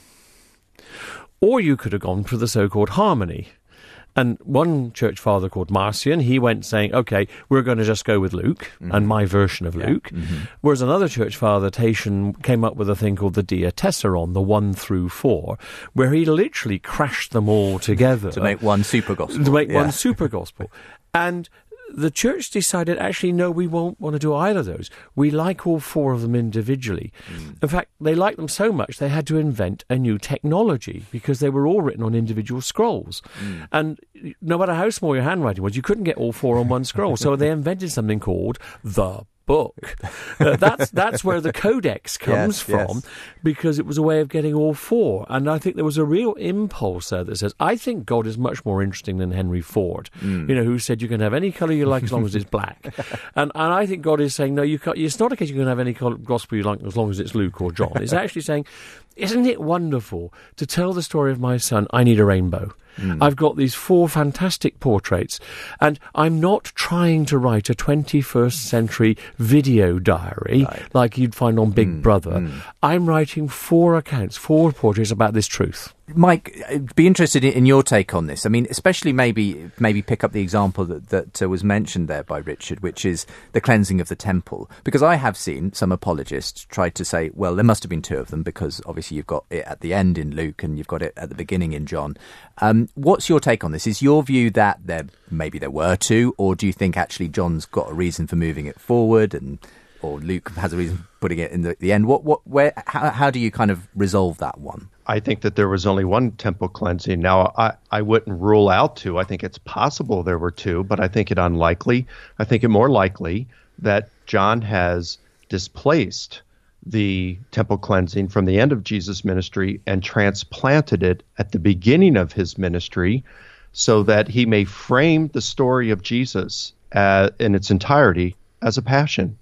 or you could have gone for the so-called harmony. And one church father called Marcion, he went saying, okay, we're going to just go with Luke and my version of Luke. Mm-hmm. Whereas another church father, Tatian, came up with a thing called the Diatessaron, the 1 through 4, where he literally crashed them all together.
To make one super gospel.
One super gospel. And the church decided, actually, no, we won't want to do either of those. We like all 4 of them individually. In fact, they liked them so much they had to invent a new technology because they were all written on individual scrolls. And no matter how small your handwriting was, you couldn't get all 4 on one scroll. So they invented something called the book. That's where the codex comes from, because it was a way of getting all 4. And I think there was a real impulse there that says, I think God is much more interesting than Henry Ford, who said you can have any colour you like as long as it's black. And I think God is saying, no, you can't. It's not a case you can have any gospel you like as long as it's Luke or John. It's actually saying, isn't it wonderful to tell the story of my son, I need a rainbow. I've got these 4 fantastic portraits, and I'm not trying to write a 21st century video diary like you'd find on Big Brother. I'm writing 4 accounts, 4 portraits about this truth.
Mike, I'd be interested in your take on this. I mean, especially maybe pick up the example that was mentioned there by Richard, which is the cleansing of the temple. Because I have seen some apologists try to say, well, there must have been 2 of them, because obviously you've got it at the end in Luke and you've got it at the beginning in John. What's your take on this? Is your view that there were 2, or do you think actually John's got a reason for moving it forward, or Luke has a reason for putting it in the end? How do you kind of resolve that one?
I think that there was only 1 temple cleansing. Now, I wouldn't rule out 2. I think it's possible there were 2, but I think it unlikely. I think it more likely that John has displaced the temple cleansing from the end of Jesus' ministry and transplanted it at the beginning of his ministry so that he may frame the story of Jesus in its entirety as a passion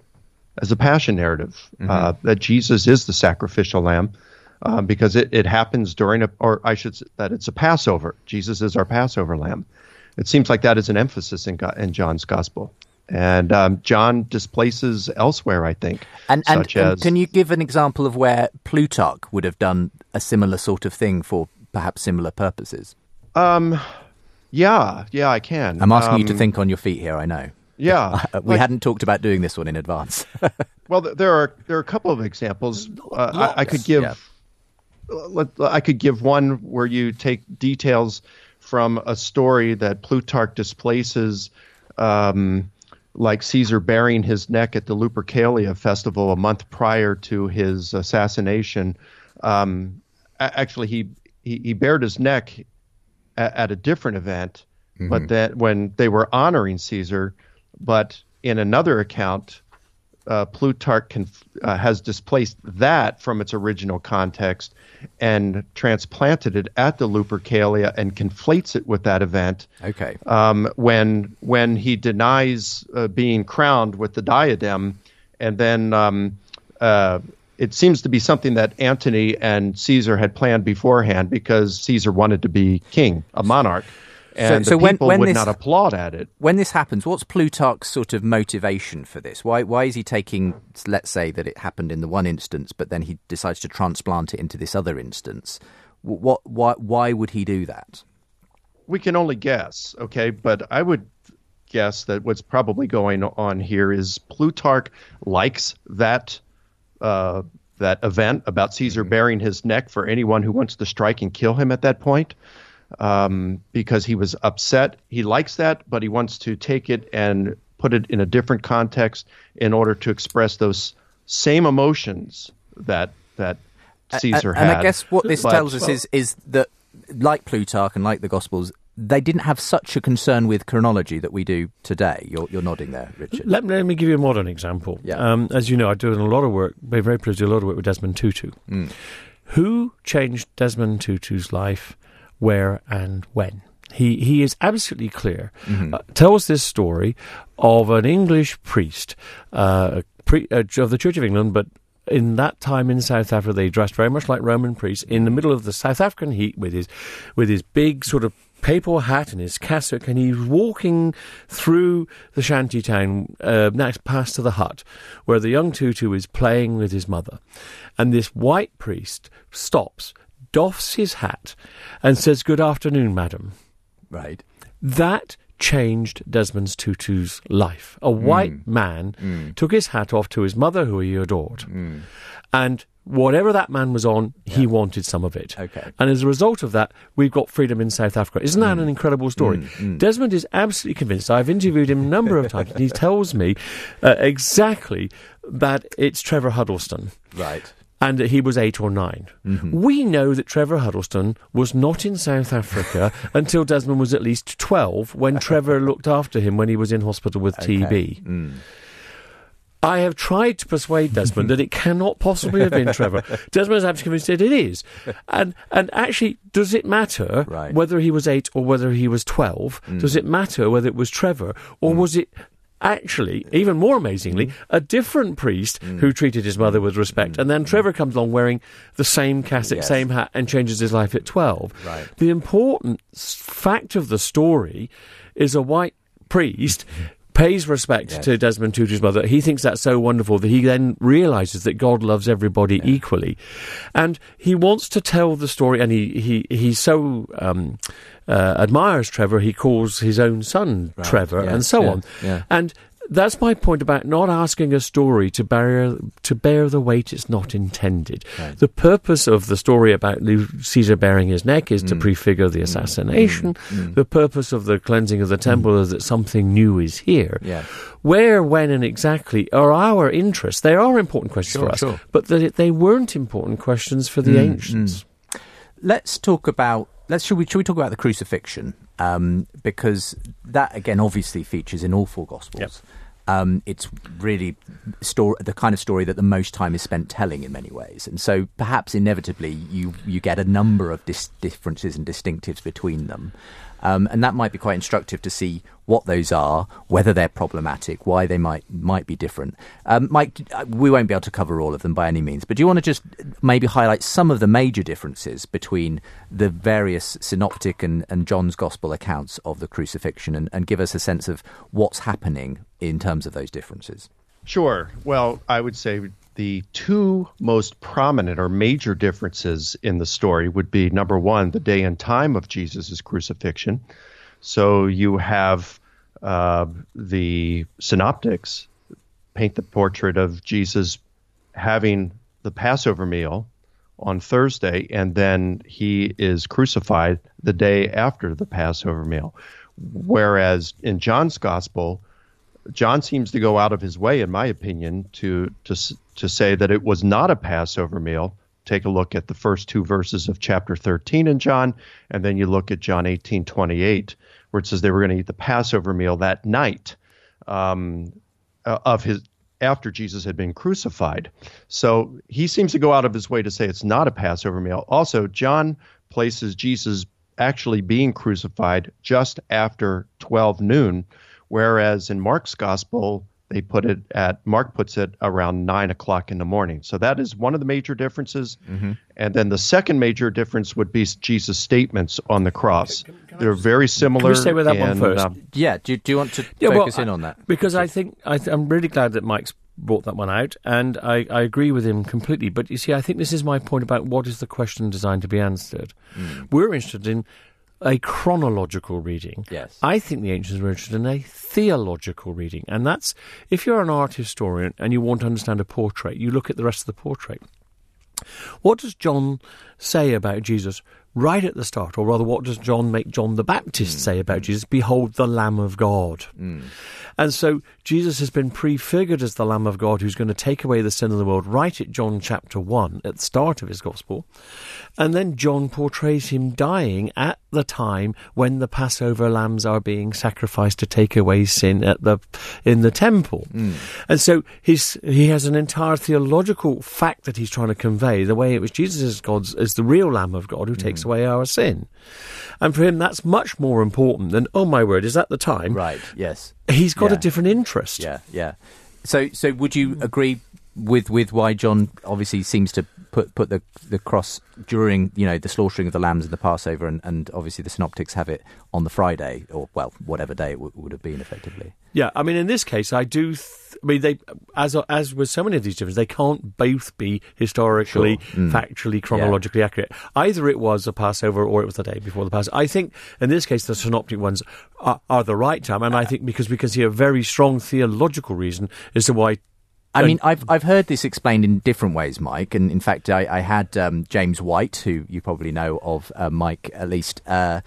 narrative, that Jesus is the sacrificial lamb. Because it happens during that it's a Passover. Jesus is our Passover lamb. It seems like that is an emphasis in John's gospel. And John displaces elsewhere, I think. And
can you give an example of where Plutarch would have done a similar sort of thing for perhaps similar purposes?
Yeah, I can.
I'm asking you to think on your feet here, I know.
Yeah.
We hadn't talked about doing this one in advance.
Well, there are a couple of examples. I could give... Yeah. I could give one where you take details from a story that Plutarch displaces, like Caesar burying his neck at the Lupercalia festival a month prior to his assassination. Actually, he bared his neck at a different event, but that when they were honoring Caesar. But in another account, Plutarch has displaced that from its original context and transplanted it at the Lupercalia and conflates it with that event.
Okay.
When he denies being crowned with the diadem, and then it seems to be something that Antony and Caesar had planned beforehand because Caesar wanted to be king, a monarch. And so the people would not applaud at it.
When this happens, what's Plutarch's sort of motivation for this? Why is he taking, let's say that it happened in the one instance, but then he decides to transplant it into this other instance? Why would he do that?
We can only guess, okay? But I would guess that what's probably going on here is Plutarch likes that event about Caesar baring his neck for anyone who wants to strike and kill him at that point, because he was upset. He likes that, but he wants to take it and put it in a different context in order to express those same emotions that Caesar had.
And I guess what this tells us is that, like Plutarch and like the Gospels, they didn't have such a concern with chronology that we do today. You're nodding there, Richard.
Let me give you a modern example.
Yeah.
As you know, I do a lot of work, very pleased to do a lot of work with Desmond Tutu. Who changed Desmond Tutu's life, where and when? He is absolutely clear. Tells this story of an English priest of the Church of England, but in that time in South Africa, they dressed very much like Roman priests in the middle of the South African heat with his big sort of papal hat and his cassock, and he's walking through the shanty town next past to the hut where the young Tutu is playing with his mother. And this white priest stops, doffs his hat, and says, "Good afternoon, madam."
Right.
That changed Desmond Tutu's life. A white man took his hat off to his mother, who he adored. And whatever that man was on, he wanted some of it.
Okay.
And as a result of that, we've got freedom in South Africa. Isn't that an incredible story? Desmond is absolutely convinced. I've interviewed him a number of times, and he tells me exactly that it's Trevor Huddleston.
Right.
And that he was 8 or 9. We know that Trevor Huddleston was not in South Africa until Desmond was at least 12, when Trevor looked after him when he was in hospital with TB. I have tried to persuade Desmond that it cannot possibly have been Trevor. Desmond is absolutely convinced that it is. And actually, does it matter whether he was 8 or whether he was 12? Does it matter whether it was Trevor, or was it actually, even more amazingly, a different priest who treated his mother with respect? And then Trevor comes along wearing the same cassock, same hat, and changes his life at 12.
Right.
The important fact of the story is a white priest pays respect to Desmond Tutu's mother. He thinks that's so wonderful that he then realises that God loves everybody equally. And he wants to tell the story, and he so admires Trevor, he calls his own son Trevor, and so on.
Yeah.
And that's my point about not asking a story to bear the weight it's not intended. Right. The purpose of the story about Caesar bearing his neck is to prefigure the assassination. The purpose of the cleansing of the temple is that something new is here.
Yeah.
Where, when, and exactly are our interests. They are important questions for us, but they weren't important questions for the ancients.
Let's talk about. Should we talk about the crucifixion? Because that again obviously features in all 4 Gospels. It's really the kind of story that the most time is spent telling in many ways, and so perhaps inevitably you get a number of differences and distinctives between them. And that might be quite instructive to see what those are, whether they're problematic, why they might be different. Mike, we won't be able to cover all of them by any means, but do you want to just maybe highlight some of the major differences between the various synoptic and John's Gospel accounts of the crucifixion, and give us a sense of what's happening in terms of those differences?
Sure. Well, I would say the 2 most prominent or major differences in the story would be, number 1, the day and time of Jesus' crucifixion. So you have the synoptics paint the portrait of Jesus having the Passover meal on Thursday, and then he is crucified the day after the Passover meal. Whereas in John's Gospel, John seems to go out of his way, in my opinion, to say that it was not a Passover meal. Take a look at the first 2 verses of chapter 13 in John, and then you look at John 18:28, where it says they were going to eat the Passover meal that night after Jesus had been crucified. So he seems to go out of his way to say it's not a Passover meal. Also, John places Jesus actually being crucified just after 12 noon, whereas in Mark's Gospel, Mark puts it around 9 o'clock in the morning. So that is one of the major differences. And then the second major difference would be Jesus' statements on the cross. They're very similar.
Can we stay with that one first?
Do you want to focus in on that?
Because I think I'm really glad that Mike's brought that one out, and I agree with him completely. But you see, I think this is my point about what is the question designed to be answered. We're interested in a chronological reading.
Yes.
I think the ancients were interested in a theological reading. And that's, if you're an art historian and you want to understand a portrait, you look at the rest of the portrait. What does John say about Jesus right at the start? Or rather, what does John make John the Baptist say about Jesus? Behold, the Lamb of God. And so Jesus has been prefigured as the Lamb of God who's going to take away the sin of the world right at John chapter 1, at the start of his gospel. And then John portrays him dying at the time when the Passover lambs are being sacrificed to take away sin in the temple. And so he has an entire theological fact that he's trying to convey. The way it was Jesus is the real Lamb of God who takes away our sin. And for him, that's much more important than, oh my word, is that the time?
Right, yes.
He's got a different interest.
Yeah. So would you agree with why John obviously seems to put the cross during, the slaughtering of the lambs and the Passover, and obviously the Synoptics have it on the Friday, or, well, whatever day it would have been effectively?
Yeah, I mean, in this case, I do... they, as with so many of these differences, they can't both be historically, factually, chronologically accurate. Either it was a Passover or it was the day before the Passover. I think, in this case, the Synoptic ones are the right time, and I think because we can see a very strong theological reason as to why...
I mean, I've heard this explained in different ways, Mike, and in fact, I had James White, who you probably know of, Mike, at least...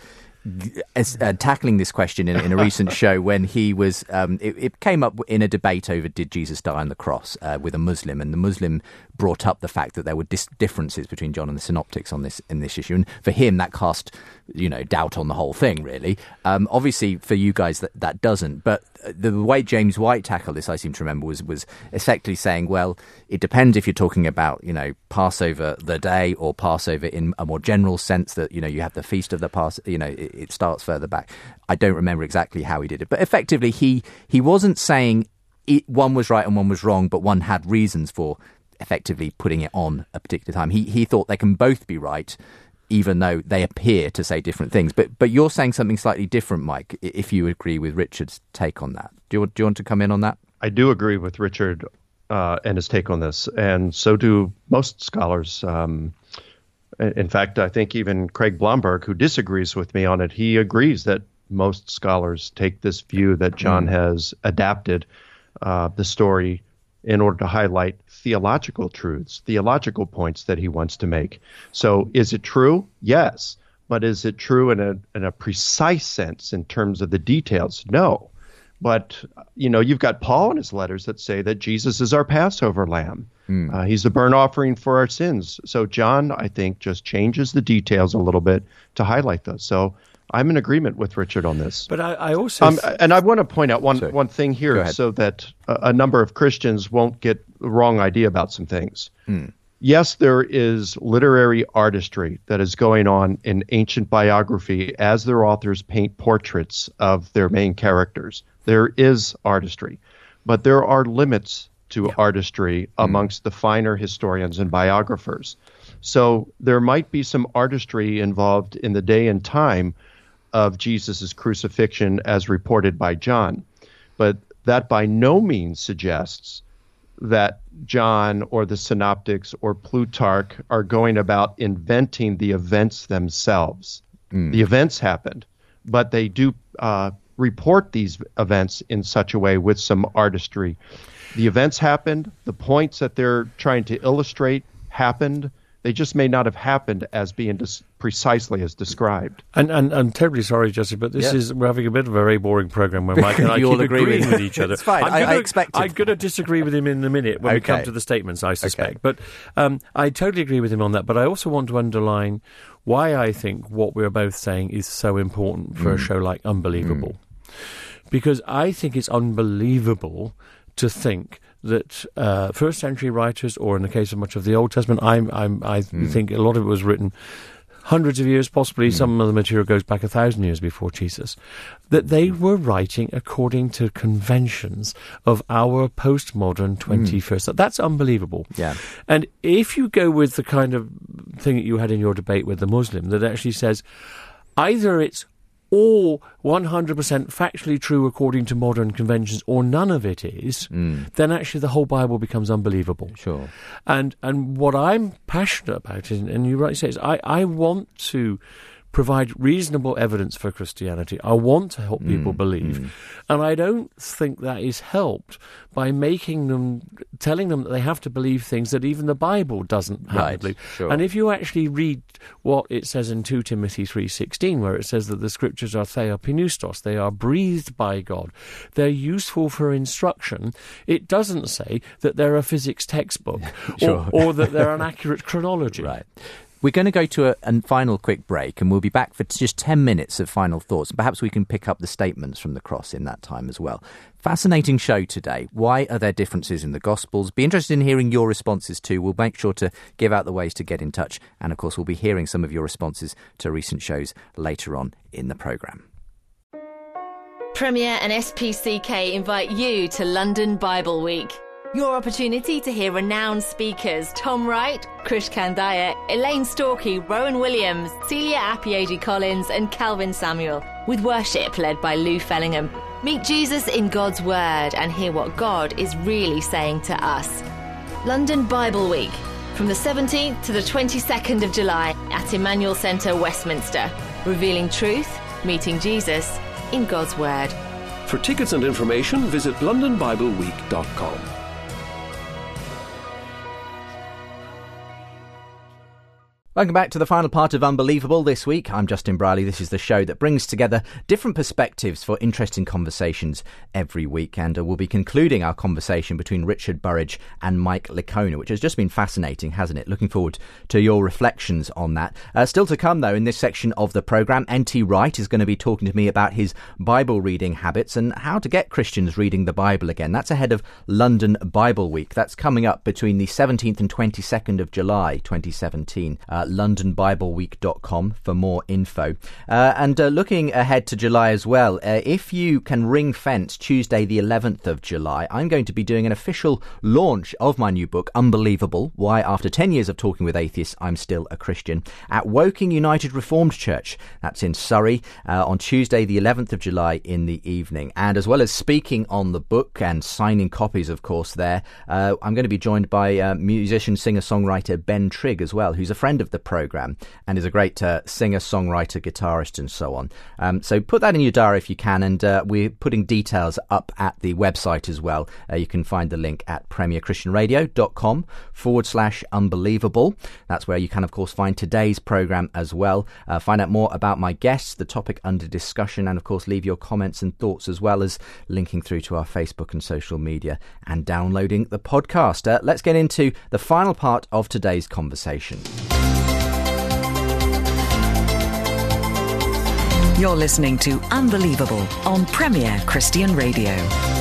tackling this question in a recent show when he was it came up in a debate over did Jesus die on the cross with a Muslim, and the Muslim brought up the fact that there were differences between John and the Synoptics on this issue, and for him that cast doubt on the whole thing, really. Obviously for you guys that doesn't, but the way James White tackled this, I seem to remember, was effectively saying, well, it depends if you're talking about Passover the day or Passover in a more general sense, that you have the feast of the Passover, it starts further back. I don't remember exactly how he did it, but effectively he wasn't saying one was right and one was wrong, but one had reasons for effectively putting it on a particular time. He thought they can both be right, even though they appear to say different things. But you're saying something slightly different, Mike, if you agree with Richard's take on that. Do you want to come in on that?
I do agree with Richard and his take on this, and so do most scholars. In fact, I think even Craig Blomberg, who disagrees with me on it, he agrees that most scholars take this view that John has adapted the story in order to highlight theological truths, theological points that he wants to make. So is it true? Yes. But is it true in a precise sense in terms of the details? No. But, you've got Paul in his letters that say that Jesus is our Passover lamb. He's the burnt offering for our sins. So John, I think, just changes the details a little bit to highlight those. So I'm in agreement with Richard on this.
But I also...
and I want to point out one thing here so that a number of Christians won't get the wrong idea about some things. Yes, there is literary artistry that is going on in ancient biography as their authors paint portraits of their main characters. There is artistry. But there are limits to artistry amongst the finer historians and biographers. So there might be some artistry involved in the day and time of Jesus' crucifixion as reported by John. But that by no means suggests that John or the Synoptics or Plutarch are going about inventing the events themselves. The events happened, but they do report these events in such a way with some artistry. The events happened, the points that they're trying to illustrate happened. They just may not have happened as being precisely as described.
And I'm terribly sorry, Jesse, but we're having a bit of a very boring program where Mike and I keep agreeing with each other.
It's fine. I expect it.
I'm going to disagree with him in a minute when we come to the statements, I suspect. But I totally agree with him on that. But I also want to underline why I think what we're both saying is so important for a show like Unbelievable. Because I think it's unbelievable to think that first century writers, or in the case of much of the Old Testament, I think a lot of it was written hundreds of years, possibly some of the material goes back 1,000 years before Jesus, that they were writing according to conventions of our postmodern 21st. That's unbelievable.
Yeah.
And if you go with the kind of thing that you had in your debate with the Muslim that actually says either it's all 100% factually true according to modern conventions, or none of it is, then actually the whole Bible becomes unbelievable.
Sure.
And what I'm passionate about, and you rightly say, is I want to provide reasonable evidence for Christianity. I want to help people believe. And I don't think that is helped by telling them that they have to believe things that even the Bible doesn't have to believe.
Sure.
And if you actually read what it says in 2 Timothy 3:16, where it says that the scriptures are theopneustos, they are breathed by God, they're useful for instruction, it doesn't say that they're a physics textbook or that they're an accurate chronology.
Right. We're going to go to a final quick break, and we'll be back for just 10 minutes of final thoughts. Perhaps we can pick up the statements from the cross in that time as well. Fascinating show today. Why are there differences in the Gospels? Be interested in hearing your responses too. We'll make sure to give out the ways to get in touch. And of course, we'll be hearing some of your responses to recent shows later on in the programme.
Premier and SPCK invite you to London Bible Week. Your opportunity to hear renowned speakers Tom Wright, Krish Kandaya, Elaine Storkey, Rowan Williams, Celia Appiodi-Collins and Calvin Samuel, with worship led by Lou Fellingham. Meet Jesus in God's Word and hear what God is really saying to us. London Bible Week, from the 17th to the 22nd of July at Emmanuel Centre, Westminster. Revealing truth, meeting Jesus in God's Word.
For tickets and information, visit londonbibleweek.com.
Welcome back to the final part of Unbelievable this week. I'm Justin Briley. This is the show that brings together different perspectives for interesting conversations every week. And we'll be concluding our conversation between Richard Burridge and Mike Licona, which has just been fascinating, hasn't it? Looking forward to your reflections on that. Still to come, though, in this section of the programme, N.T. Wright is going to be talking to me about his Bible reading habits and how to get Christians reading the Bible again. That's ahead of London Bible Week. That's coming up between the 17th and 22nd of July 2017. LondonBibleWeek.com for more info. And looking ahead to July as well, if you can ring fence Tuesday the 11th of July, I'm going to be doing an official launch of my new book, Unbelievable, Why After 10 Years of Talking with Atheists, I'm Still a Christian, at Woking United Reformed Church. That's in Surrey on Tuesday the 11th of July in the evening. And as well as speaking on the book and signing copies, of course, there, I'm going to be joined by musician, singer-songwriter Ben Trigg as well, who's a friend of the programme and is a great singer, songwriter, guitarist and so on. So put that in your diary if you can, and we're putting details up at the website as well. You can find the link at premierchristianradio.com/unbelievable. That's where you can, of course, find today's programme as well. Find out more about my guests, the topic under discussion, and of course leave your comments and thoughts, as well as linking through to our Facebook and social media and downloading the podcast. Let's get into the final part of today's conversation.
You're listening to Unbelievable on Premier Christian Radio.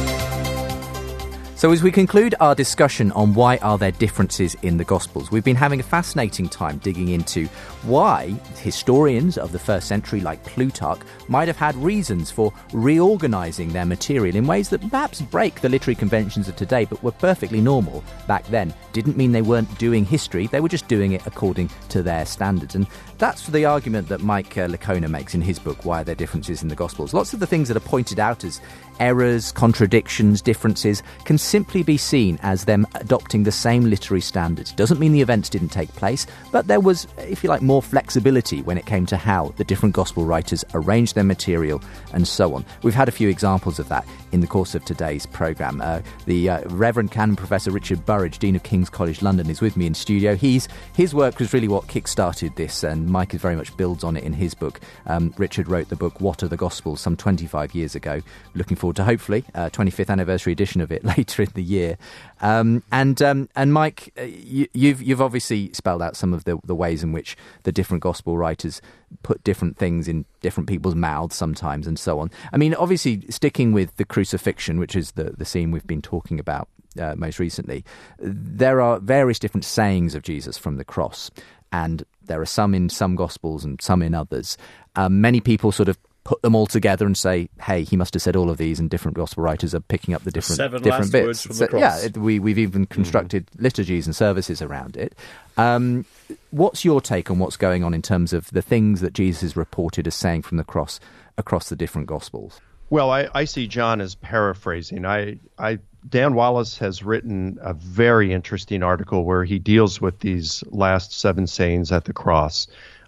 So as we conclude our discussion on why are there differences in the Gospels, we've been having a fascinating time digging into why historians of the first century like Plutarch might have had reasons for reorganising their material in ways that perhaps break the literary conventions of today but were perfectly normal back then. Didn't mean they weren't doing history, they were just doing it according to their standards. And that's the argument that Mike Licona makes in his book, Why Are There Differences in the Gospels. Lots of the things that are pointed out as errors, contradictions, differences can simply be seen as them adopting the same literary standards. Doesn't mean the events didn't take place, but there was, if you like, more flexibility when it came to how the different gospel writers arranged their material and so on. We've had a few examples of that in the course of today's programme. The Reverend Canon Professor Richard Burridge, Dean of King's College London, is with me in studio. His work was really what kick-started this, and Mike very much builds on it in his book. Richard wrote the book What Are the Gospels some 25 years ago. Looking forward to hopefully 25th anniversary edition of it later in the year. And Mike, you've obviously spelled out some of the ways in which the different gospel writers put different things in different people's mouths sometimes and so on. I mean, obviously sticking with the crucifixion, which is the scene we've been talking about most recently, there are various different sayings of Jesus from the cross, and there are some in some gospels and some in others. Many people sort of put them all together and say, hey, he must have said all of these, and different gospel writers are picking up the different bits.
Words from the cross.
Yeah, we've even constructed liturgies and services around it. What's your take on what's going on in terms of the things that Jesus is reported as saying from the cross across the different gospels?
Well, I see John as paraphrasing. Dan Wallace has written a very interesting article where he deals with these last 7 sayings at the cross.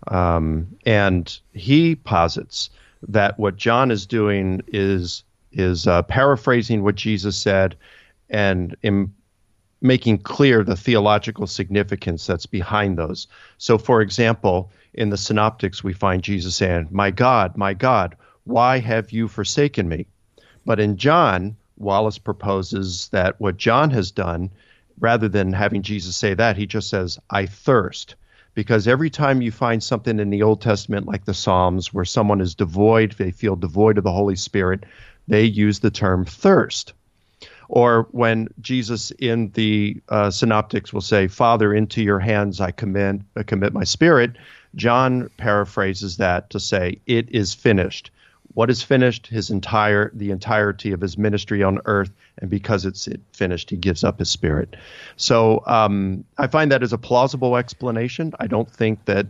And he posits that what John is doing is paraphrasing what Jesus said and making clear the theological significance that's behind those. So, for example, in the Synoptics, we find Jesus saying, my God, why have you forsaken me? But in John, Wallace proposes that what John has done, rather than having Jesus say that, he just says, I thirst. Because every time you find something in the Old Testament, like the Psalms, where someone is devoid, they feel devoid of the Holy Spirit, they use the term thirst. Or when Jesus in the Synoptics will say, Father, into your hands I commit my spirit, John paraphrases that to say, it is finished. What is finished? The entirety of his ministry on earth, and because it's finished, he gives up his spirit. So I find that as a plausible explanation. I don't think that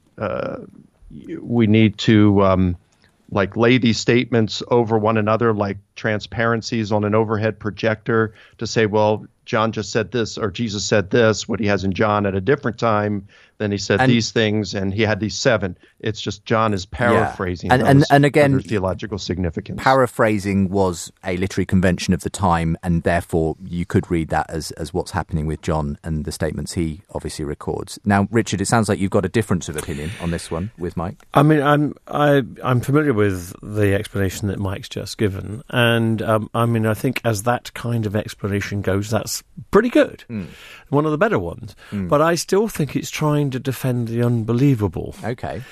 we need to lay these statements over one another like transparencies on an overhead projector to say, well, John just said this, or Jesus said this, what he has in John at a different time. Then he said these things, and he had these 7. It's just John is paraphrasing those
and again,
under theological significance.
Paraphrasing was a literary convention of the time, and therefore you could read that as what's happening with John and the statements he obviously records. Now, Richard, it sounds like you've got a difference of opinion on this one with Mike.
I mean, I'm familiar with the explanation that Mike's just given, and I think as that kind of explanation goes, that's pretty good. One of the better ones. But I still think it's trying to defend the unbelievable.
Okay.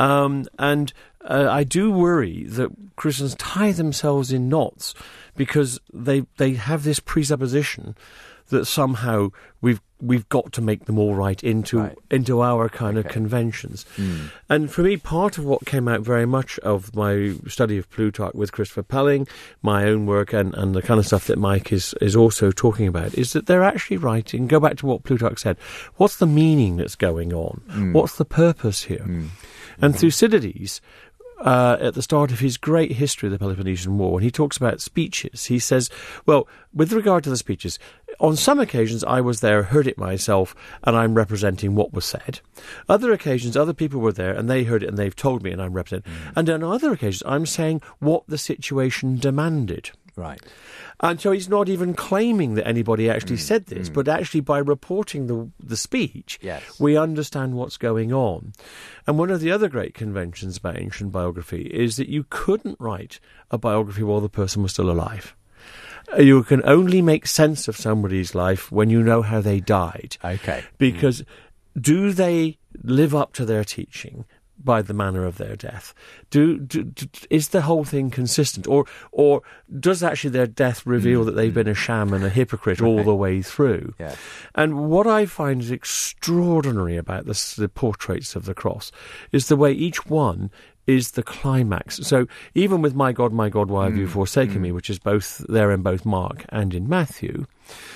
I do worry that Christians tie themselves in knots because they have this presupposition that somehow we've got to make them all right into our kind of conventions. And for me, part of what came out very much of my study of Plutarch with Christopher Pelling, my own work, and the kind of stuff that Mike is also talking about, is that they're actually writing, go back to what Plutarch said, what's the meaning that's going on? What's the purpose here? And Thucydides, at the start of his great history of the Peloponnesian War, when he talks about speeches, he says, well, with regard to the speeches, on some occasions I was there, heard it myself, and I'm representing what was said. Other occasions, other people were there, and they heard it, and they've told me, and I'm representing. And on other occasions, I'm saying what the situation demanded.
Right.
And so he's not even claiming that anybody actually said this, but actually by reporting the speech, we understand what's going on. And one of the other great conventions about ancient biography is that you couldn't write a biography while the person was still alive. You can only make sense of somebody's life when you know how they died.
Okay.
Because do they live up to their teaching by the manner of their death? Is the whole thing consistent? Or does actually their death reveal that they've been a sham and a hypocrite all the way through?
Yeah.
And what I find is extraordinary about the portraits of the cross is the way each one is the climax. So even with my God, why have you forsaken me, which is both there in both Mark and in Matthew,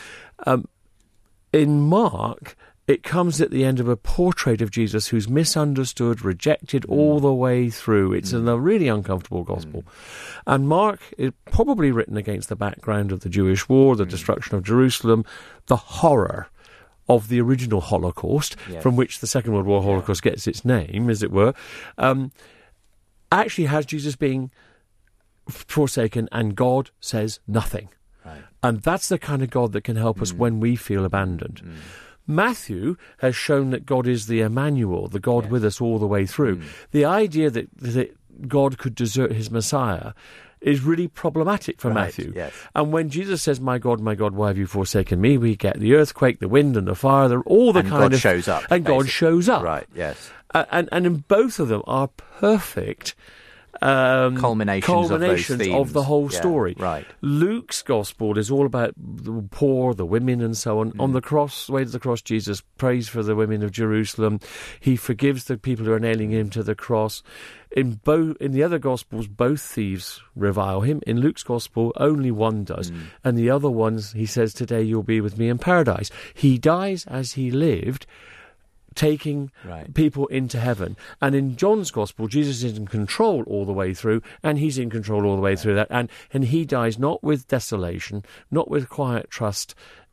in Mark, it comes at the end of a portrait of Jesus who's misunderstood, rejected all the way through. It's a really uncomfortable gospel. And Mark is probably written against the background of the Jewish war, the destruction of Jerusalem, the horror of the original Holocaust, from which the Second World War Holocaust gets its name, as it were, actually has Jesus being forsaken, and God says nothing. Right. And that's the kind of God that can help us when we feel abandoned. Matthew has shown that God is the Emmanuel, the God with us all the way through. The idea that God could desert his Messiah is really problematic for Matthew. Yes. And when Jesus says, my God, why have you forsaken me?" we get the earthquake, the wind, and the fire, all the kind of...
shows up.
And basically. God shows up.
Right, yes.
And in both of them are perfect...
culminations of those themes.
Of the whole story.
Right.
Luke's gospel is all about the poor, the women, and so on. On the cross, way to the cross, Jesus prays for the women of Jerusalem. He forgives the people who are nailing him to the cross. In the other gospels, both thieves revile him. In Luke's gospel, only one does, and the other ones, he says, "Today you'll be with me in paradise." He dies as he lived, taking people into heaven. And in John's Gospel, Jesus is in control all the way through, and he's in control all the way through that. And he dies not with desolation, not with quiet trust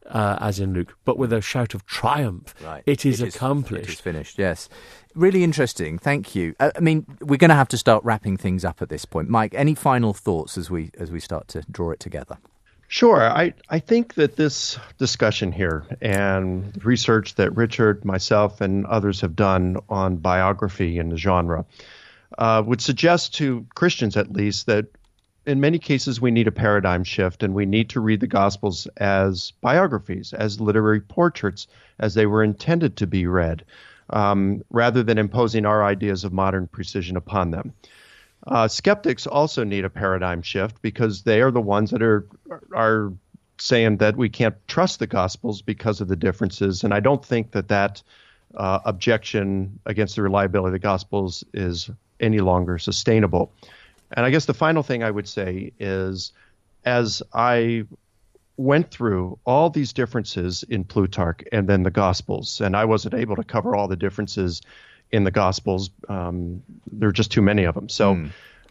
as in Luke, but with a shout of triumph.
Right.
It is accomplished.
It is finished, yes. Really interesting. Thank you. I mean, we're going to have to start wrapping things up at this point. Mike, any final thoughts as we start to draw it together?
Sure. I think that this discussion here and research that Richard, myself, and others have done on biography and the genre would suggest to Christians, at least, that in many cases we need a paradigm shift and we need to read the Gospels as biographies, as literary portraits, as they were intended to be read, rather than imposing our ideas of modern precision upon them. Skeptics also need a paradigm shift because they are the ones that are saying that we can't trust the Gospels because of the differences. And I don't think that objection against the reliability of the Gospels is any longer sustainable. And I guess the final thing I would say is, as I went through all these differences in Plutarch and then the Gospels, and I wasn't able to cover all the differences in the Gospels. There are just too many of them. So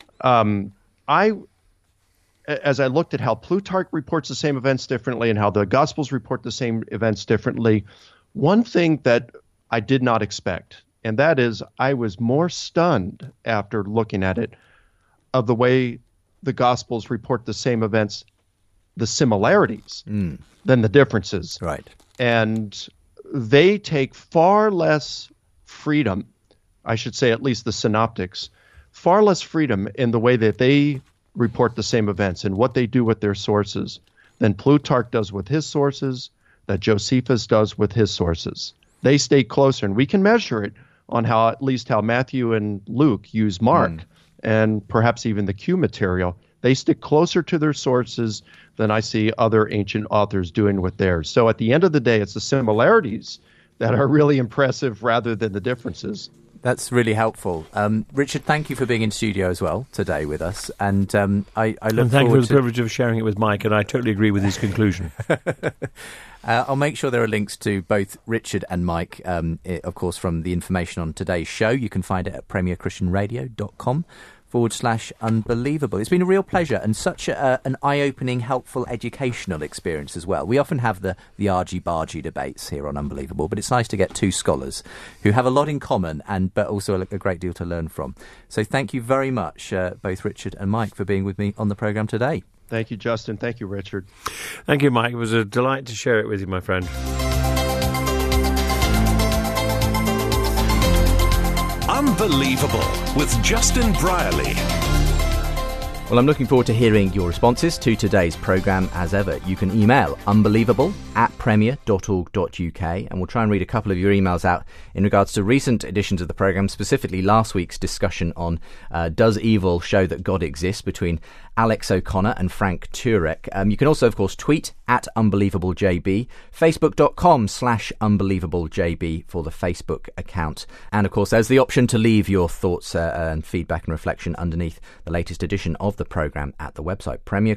as I looked at how Plutarch reports the same events differently and how the Gospels report the same events differently, one thing that I did not expect, and that is I was more stunned after looking at it of the way the Gospels report the same events, the similarities, than the differences.
Right.
And they take far less freedom, I should say at least the synoptics, far less freedom in the way that they report the same events and what they do with their sources than Plutarch does with his sources, that Josephus does with his sources. They stay closer, and we can measure it on how Matthew and Luke use Mark and perhaps even the Q material. They stick closer to their sources than I see other ancient authors doing with theirs. So at the end of the day, it's the similarities that are really impressive rather than the differences.
That's really helpful. Richard, thank you for being in studio as well today with us. And I look forward to...
And thank you for the privilege of sharing it with Mike, and I totally agree with his conclusion.
I'll make sure there are links to both Richard and Mike, of course, from the information on today's show. You can find it at premierchristianradio.com/unbelievable. It's been a real pleasure and such an eye-opening, helpful, educational experience as well. We often have the argy-bargy debates here on Unbelievable, but it's nice to get two scholars who have a lot in common but also a great deal to learn from. So thank you very much, both Richard and Mike, for being with me on the programme today.
Thank you, Justin. Thank you, Richard.
Thank you, Mike. It was a delight to share it with you, my friend.
Unbelievable with Justin Brierley.
Well, I'm looking forward to hearing your responses to today's programme. As ever, you can email unbelievable@premier.org.uk, and we'll try and read a couple of your emails out in regards to recent editions of the programme, specifically last week's discussion on Does Evil Show That God Exists, between Alex O'Connor and Frank Turek. You can also, of course, tweet at UnbelievableJB, facebook.com/UnbelievableJB for the Facebook account. And, of course, there's the option to leave your thoughts and feedback and reflection underneath the latest edition of the programme at the website,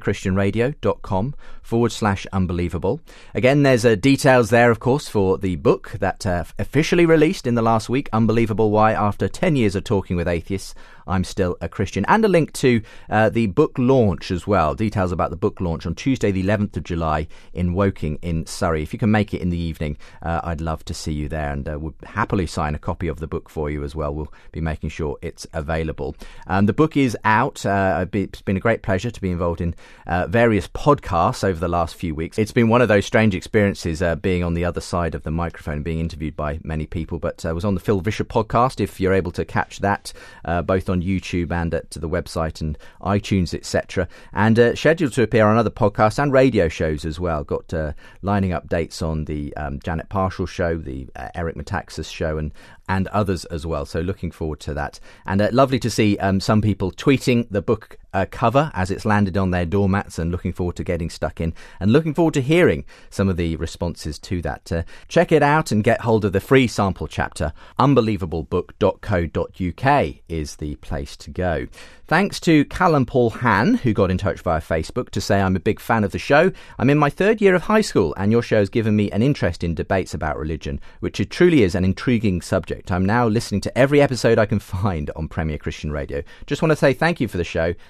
premierchristianradio.com/unbelievable. Again, there's details there, of course, for the book that officially released in the last week, Unbelievable Why, After 10 Years of Talking with Atheists, I'm Still a Christian, and a link to the book launch as well. Details about the book launch on Tuesday the 11th of July in Woking in Surrey. If you can make it in the evening, I'd love to see you there, and would happily sign a copy of the book for you as well. We'll be making sure it's available. The book is out. It's been a great pleasure to be involved in various podcasts over the last few weeks. It's been one of those strange experiences being on the other side of the microphone and being interviewed by many people, but I was on the Phil Vischer podcast, if you're able to catch that, both on YouTube and at the website and iTunes, etc., and scheduled to appear on other podcasts and radio shows as well. Got lining up dates on the Janet Parshall show, the Eric Metaxas show, and others as well. So looking forward to that. And lovely to see some people tweeting the book cover as it's landed on their doormats, and looking forward to getting stuck in and looking forward to hearing some of the responses to that. Check it out and get hold of the free sample chapter. Unbelievablebook.co.uk is the place to go. Thanks to Callum Paul Han, who got in touch via Facebook to say, I'm a big fan of the show. I'm in my third year of high school, and your show has given me an interest in debates about religion, which it truly is an intriguing subject. I'm now listening to every episode I can find on Premier Christian Radio. Just want to say thank you for the show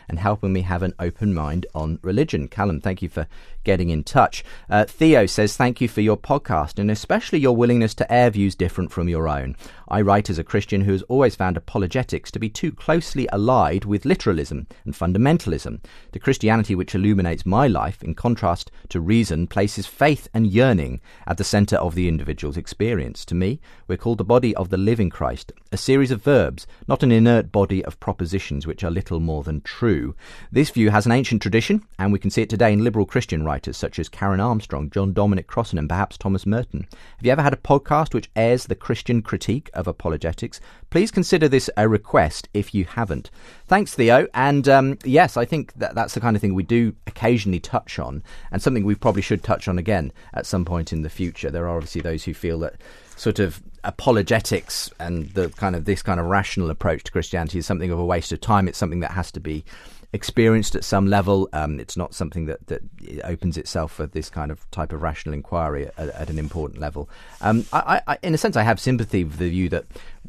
and helping me have an open mind on religion. Callum, thank you for getting in touch. Theo says, thank you for your podcast and especially your willingness to air views different from your own. I write as a Christian who has always found apologetics to be too closely allied with literalism and fundamentalism. The Christianity which illuminates my life, in contrast to reason, places faith and yearning at the centre of the individual's experience. To me, we're called the body of the living Christ, a series of verbs, not an inert body of propositions which are little more than true. This view has an ancient tradition, and we can see it today in liberal Christian writers such as Karen Armstrong, John Dominic Crossan, and perhaps Thomas Merton. Have you ever had a podcast which airs the Christian critique of apologetics? Please consider this a request if you haven't. Thanks, Theo. And yes, I think that's the kind of thing we do occasionally touch on, and something we probably should touch on again at some point in the future. There are obviously those who feel that sort of apologetics and this kind of rational approach to Christianity is something of a waste of time. It's something that has to be experienced at some level. It's not something that opens itself for this kind of type of rational inquiry at an important level. I, in a sense, I have sympathy with the view that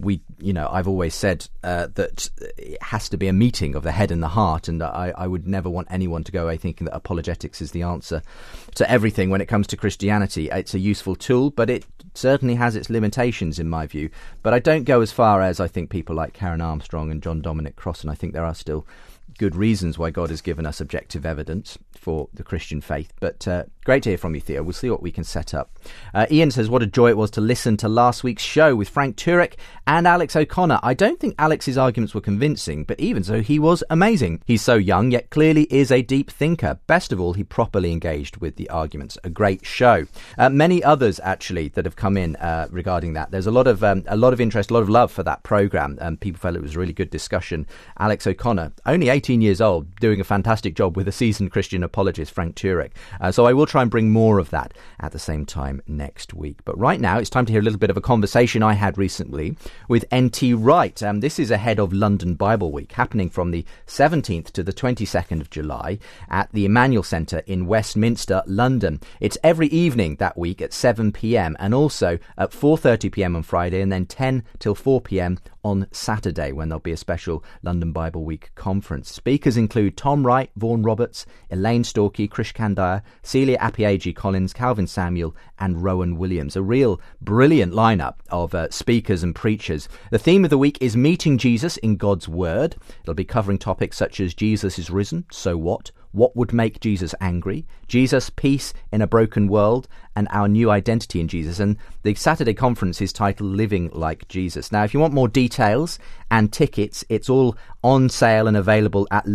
I've always said that it has to be a meeting of the head and the heart, and I would never want anyone to go away thinking that apologetics is the answer to everything when it comes to Christianity. It's a useful tool, but it certainly has its limitations in my view. But I don't go as far as I think people like Karen Armstrong and John Dominic Crossan. I think there are still good reasons why God has given us objective evidence for the Christian faith. But great to hear from you, Theo. We'll see what we can set up. Ian says, what a joy it was to listen to last week's show with Frank Turek and Alex O'Connor. I don't think Alex's arguments were convincing, but even so, he was amazing. He's so young, yet clearly is a deep thinker. Best of all, he properly engaged with the arguments. A great show. Many others, actually, that have come in regarding that. There's a lot of interest, a lot of love for that programme. People felt it was a really good discussion. Alex O'Connor, only 18 years old, doing a fantastic job with a seasoned Christian apologist, Frank Turek. So I will try and bring more of that at the same time next week. But right now, it's time to hear a little bit of a conversation I had recently with N.T. Wright. This is ahead of London Bible Week, happening from the 17th to the 22nd of July at the Emmanuel Centre in Westminster, London. It's every evening that week at 7 p.m. and also at 4:30 p.m. on Friday, and then 10 till 4 p.m. on Saturday, when there'll be a special London Bible Week conference. Speakers include Tom Wright, Vaughan Roberts, Elaine Storkey, Krish Kandaya, Celia Apiaji Collins, Calvin Samuel and Rowan Williams. A real brilliant lineup of speakers and preachers. The theme of the week is Meeting Jesus in God's Word. It'll be covering topics such as Jesus is risen, so what? What would make Jesus angry? Jesus, peace in a broken world, and our new identity in Jesus. And the Saturday conference is titled Living Like Jesus. Now, if you want more details and tickets, it's all on sale and available at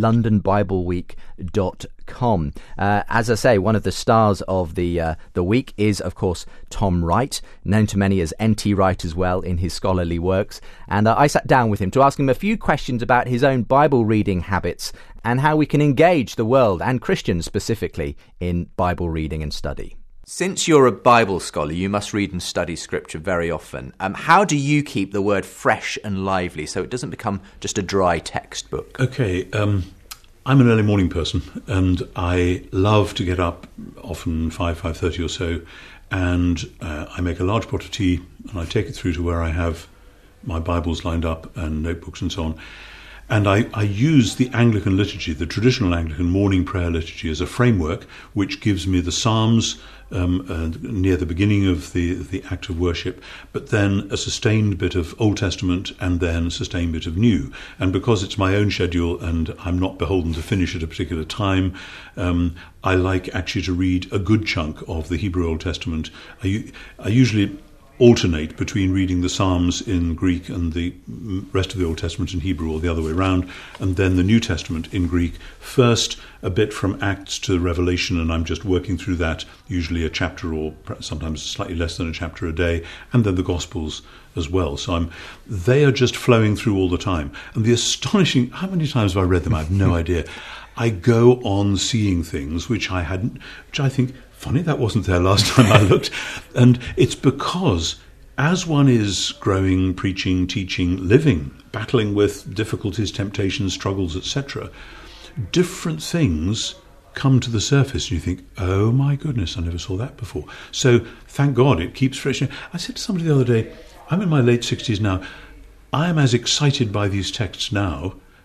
londonbibleweek.com. As I say, one of the stars of the week is, of course, Tom Wright, known to many as N.T. Wright as well in his scholarly works. And I sat down with him to ask him a few questions about his own Bible reading habits and how we can engage the world, and Christians specifically, in Bible reading and study. Since you're a Bible scholar, you must read and study Scripture very often. How do you keep the word fresh and lively so it doesn't become just a dry textbook?
Okay, I'm an early morning person, and I love to get up, often 5:30 or so, and I make a large pot of tea, and I take it through to where I have my Bibles lined up and notebooks and so on. And I use the Anglican liturgy, the traditional Anglican morning prayer liturgy, as a framework which gives me the Psalms near the beginning of the act of worship, but then a sustained bit of Old Testament and then a sustained bit of New. And because it's my own schedule and I'm not beholden to finish at a particular time, I like actually to read a good chunk of the Hebrew Old Testament. I usually alternate between reading the Psalms in Greek and the rest of the Old Testament in Hebrew, or the other way around, and then the New Testament in Greek. First, a bit from Acts to Revelation, and I'm just working through that, usually a chapter or sometimes slightly less than a chapter a day, and then the Gospels as well. So they are just flowing through all the time. And the astonishing, how many times have I read them? I have no idea. I go on seeing things which I think, funny, that wasn't there last time I looked. And it's because as one is growing, preaching, teaching, living, battling with difficulties, temptations, struggles, etc., different things come to the surface and you think, oh my goodness, I never saw that before. So thank God it keeps fresh. I said to somebody the other day, I'm in my late 60s now, I am as excited by these texts now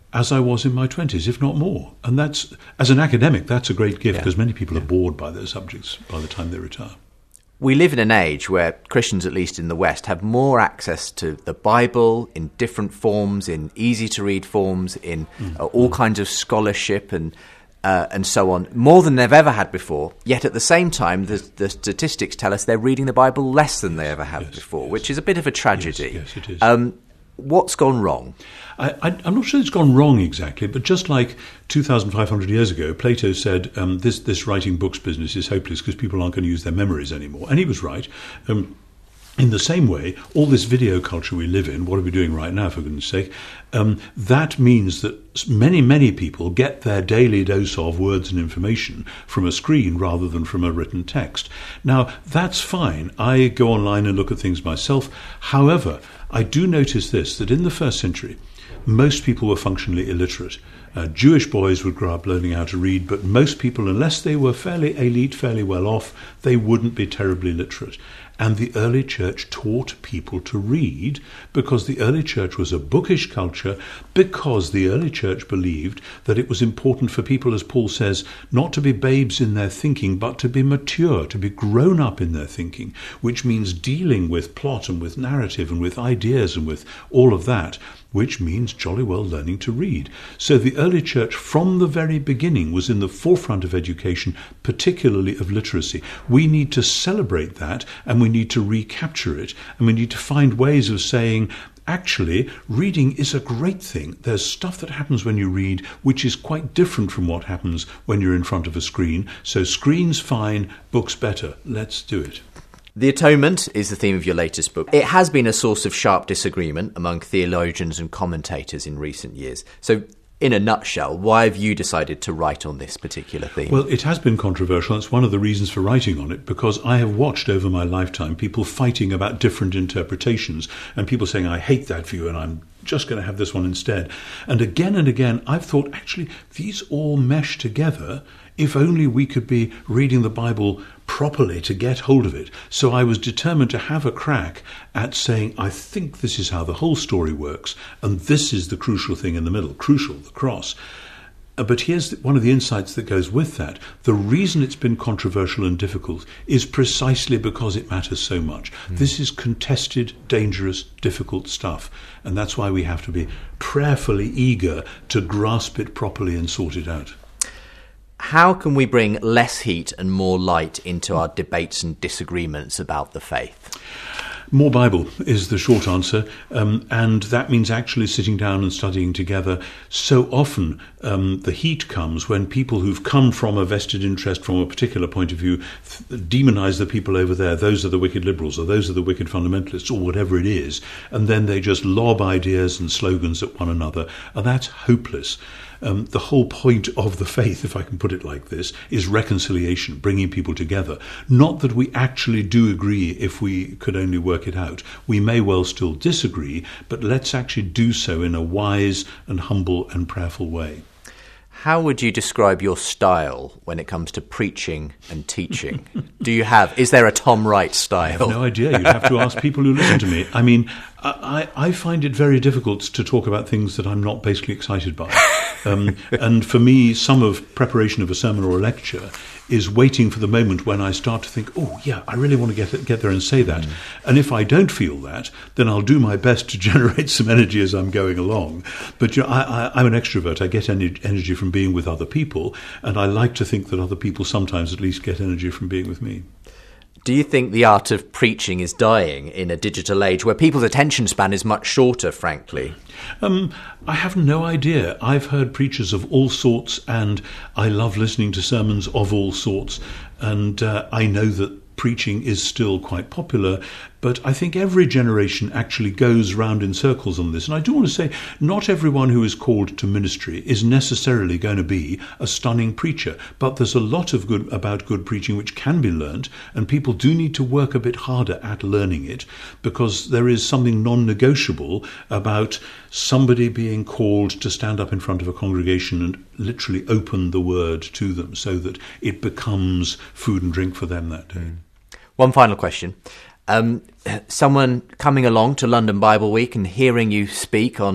as I was in my 20s, if not more. And that's, as an academic, that's a great gift, because many people are bored by those subjects by the time they retire.
We live in an age where Christians, at least in the West, have more access to the Bible in different forms, in easy-to-read forms, in all kinds of scholarship and so on, more than they've ever had before. Yet at the same time, the statistics tell us they're reading the Bible less than they ever have before, which is a bit of a tragedy.
Yes, it is.
What's gone wrong?
I'm not sure it's gone wrong exactly, but just like 2,500 years ago, Plato said this writing books business is hopeless because people aren't going to use their memories anymore. And he was right. In the same way, all this video culture we live in, what are we doing right now, for goodness sake, that means that many, many people get their daily dose of words and information from a screen rather than from a written text. Now, that's fine. I go online and look at things myself. However, I do notice this, that in the first century, most people were functionally illiterate. Jewish boys would grow up learning how to read, but most people, unless they were fairly elite, fairly well off, they wouldn't be terribly literate. And the early church taught people to read because the early church was a bookish culture, because the early church believed that it was important for people, as Paul says, not to be babes in their thinking, but to be mature, to be grown up in their thinking, which means dealing with plot and with narrative and with ideas and with all of that, which means jolly well learning to read. So the early church from the very beginning was in the forefront of education, particularly of literacy. We need to celebrate that, and we need to recapture it, and we need to find ways of saying, actually, reading is a great thing. There's stuff that happens when you read which is quite different from what happens when you're in front of a screen. So screens fine, books better. Let's do it.
The Atonement is the theme of your latest book. It has been a source of sharp disagreement among theologians and commentators in recent years. So, in a nutshell, why have you decided to write on this particular theme?
Well, it has been controversial. It's one of the reasons for writing on it, because I have watched over my lifetime people fighting about different interpretations, and people saying, I hate that view and I'm just going to have this one instead. And again, I've thought, actually, these all mesh together if only we could be reading the Bible properly to get hold of it. So I was determined to have a crack at saying, I think this is how the whole story works, and this is the crucial thing in the middle, crucial, the cross. But here's one of the insights that goes with that. The reason it's been controversial and difficult is precisely because it matters so much. This is contested, dangerous, difficult stuff. And that's why we have to be prayerfully eager to grasp it properly and sort it out.
How can we bring less heat and more light into our debates and disagreements about the faith?
More Bible is the short answer, and that means actually sitting down and studying together. So often the heat comes when people who've come from a vested interest from a particular point of view demonize the people over there. Those are the wicked liberals, or those are the wicked fundamentalists, or whatever it is, and then they just lob ideas and slogans at one another, and that's hopeless. The whole point of the faith, if I can put it like this, is reconciliation, bringing people together. Not that we actually do agree if we could only work it out. We may well still disagree, but let's actually do so in a wise and humble and prayerful way.
How would you describe your style when it comes to preaching and teaching? Is there a Tom Wright style?
I have no idea. You'd have to ask people who listen to me. I mean, I find it very difficult to talk about things that I'm not basically excited by. And for me, some of preparation of a sermon or a lecture is waiting for the moment when I start to think, oh, yeah, I really want to get there and say that. And if I don't feel that, then I'll do my best to generate some energy as I'm going along. But I'm an extrovert. I get energy from being with other people, and I like to think that other people sometimes at least get energy from being with me.
Do you think the art of preaching is dying in a digital age where people's attention span is much shorter, frankly?
I have no idea. I've heard preachers of all sorts, and I love listening to sermons of all sorts, and I know that preaching is still quite popular, but I think every generation actually goes round in circles on this. And I do want to say, not everyone who is called to ministry is necessarily going to be a stunning preacher, but there's a lot of about good preaching which can be learnt, and people do need to work a bit harder at learning it, because there is something non-negotiable about somebody being called to stand up in front of a congregation and literally open the word to them so that it becomes food and drink for them that day.
One final question. Someone coming along to London Bible Week and hearing you speak on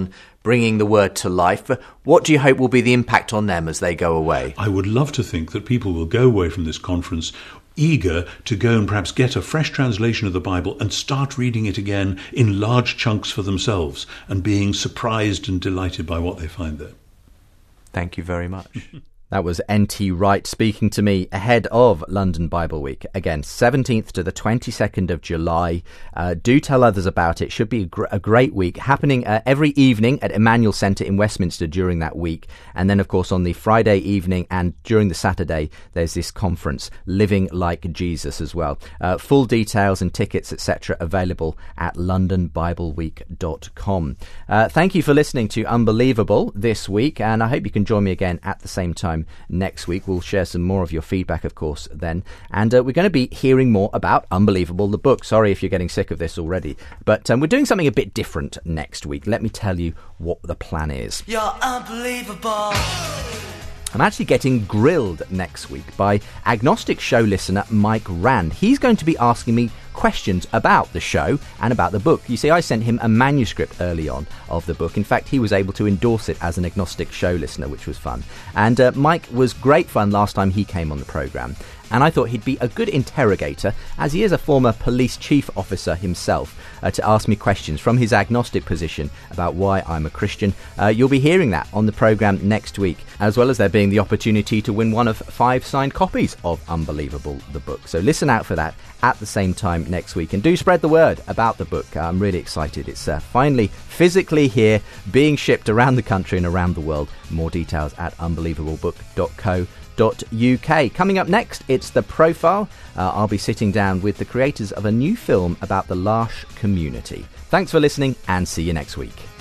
bringing the word to life. What do you hope will be the impact on them as they go away?
I would love to think that people will go away from this conference eager to go and perhaps get a fresh translation of the Bible and start reading it again in large chunks for themselves and being surprised and delighted by what they find there.
Thank you very much. That was N.T. Wright speaking to me ahead of London Bible Week. Again, 17th to the 22nd of July. Do tell others about it. Should be a great week. Happening every evening at Emmanuel Centre in Westminster during that week. And then, of course, on the Friday evening and during the Saturday, there's this conference, Living Like Jesus, as well. Full details and tickets, etc., available at londonbibleweek.com. Thank you for listening to Unbelievable this week, and I hope you can join me again at the same time next week. We'll share some more of your feedback, of course, then. And we're going to be hearing more about Unbelievable, the book. Sorry if you're getting sick of this already. But we're doing something a bit different next week. Let me tell you what the plan is.
You're unbelievable.
I'm actually getting grilled next week by agnostic show listener Mike Rand. He's going to be asking me questions about the show and about the book. You see, I sent him a manuscript early on of the book. In fact, he was able to endorse it as an agnostic show listener, which was fun. And Mike was great fun last time he came on the programme. And I thought he'd be a good interrogator, as he is a former police chief officer himself, to ask me questions from his agnostic position about why I'm a Christian. You'll be hearing that on the programme next week, as well as there being the opportunity to win one of 5 signed copies of Unbelievable, the book. So listen out for that at the same time next week. And do spread the word about the book. I'm really excited. It's finally physically here, being shipped around the country and around the world. More details at unbelievableBook.co.uk. Coming up next, it's The Profile. I'll be sitting down with the creators of a new film about the L'Arche community. Thanks for listening, and see you next week.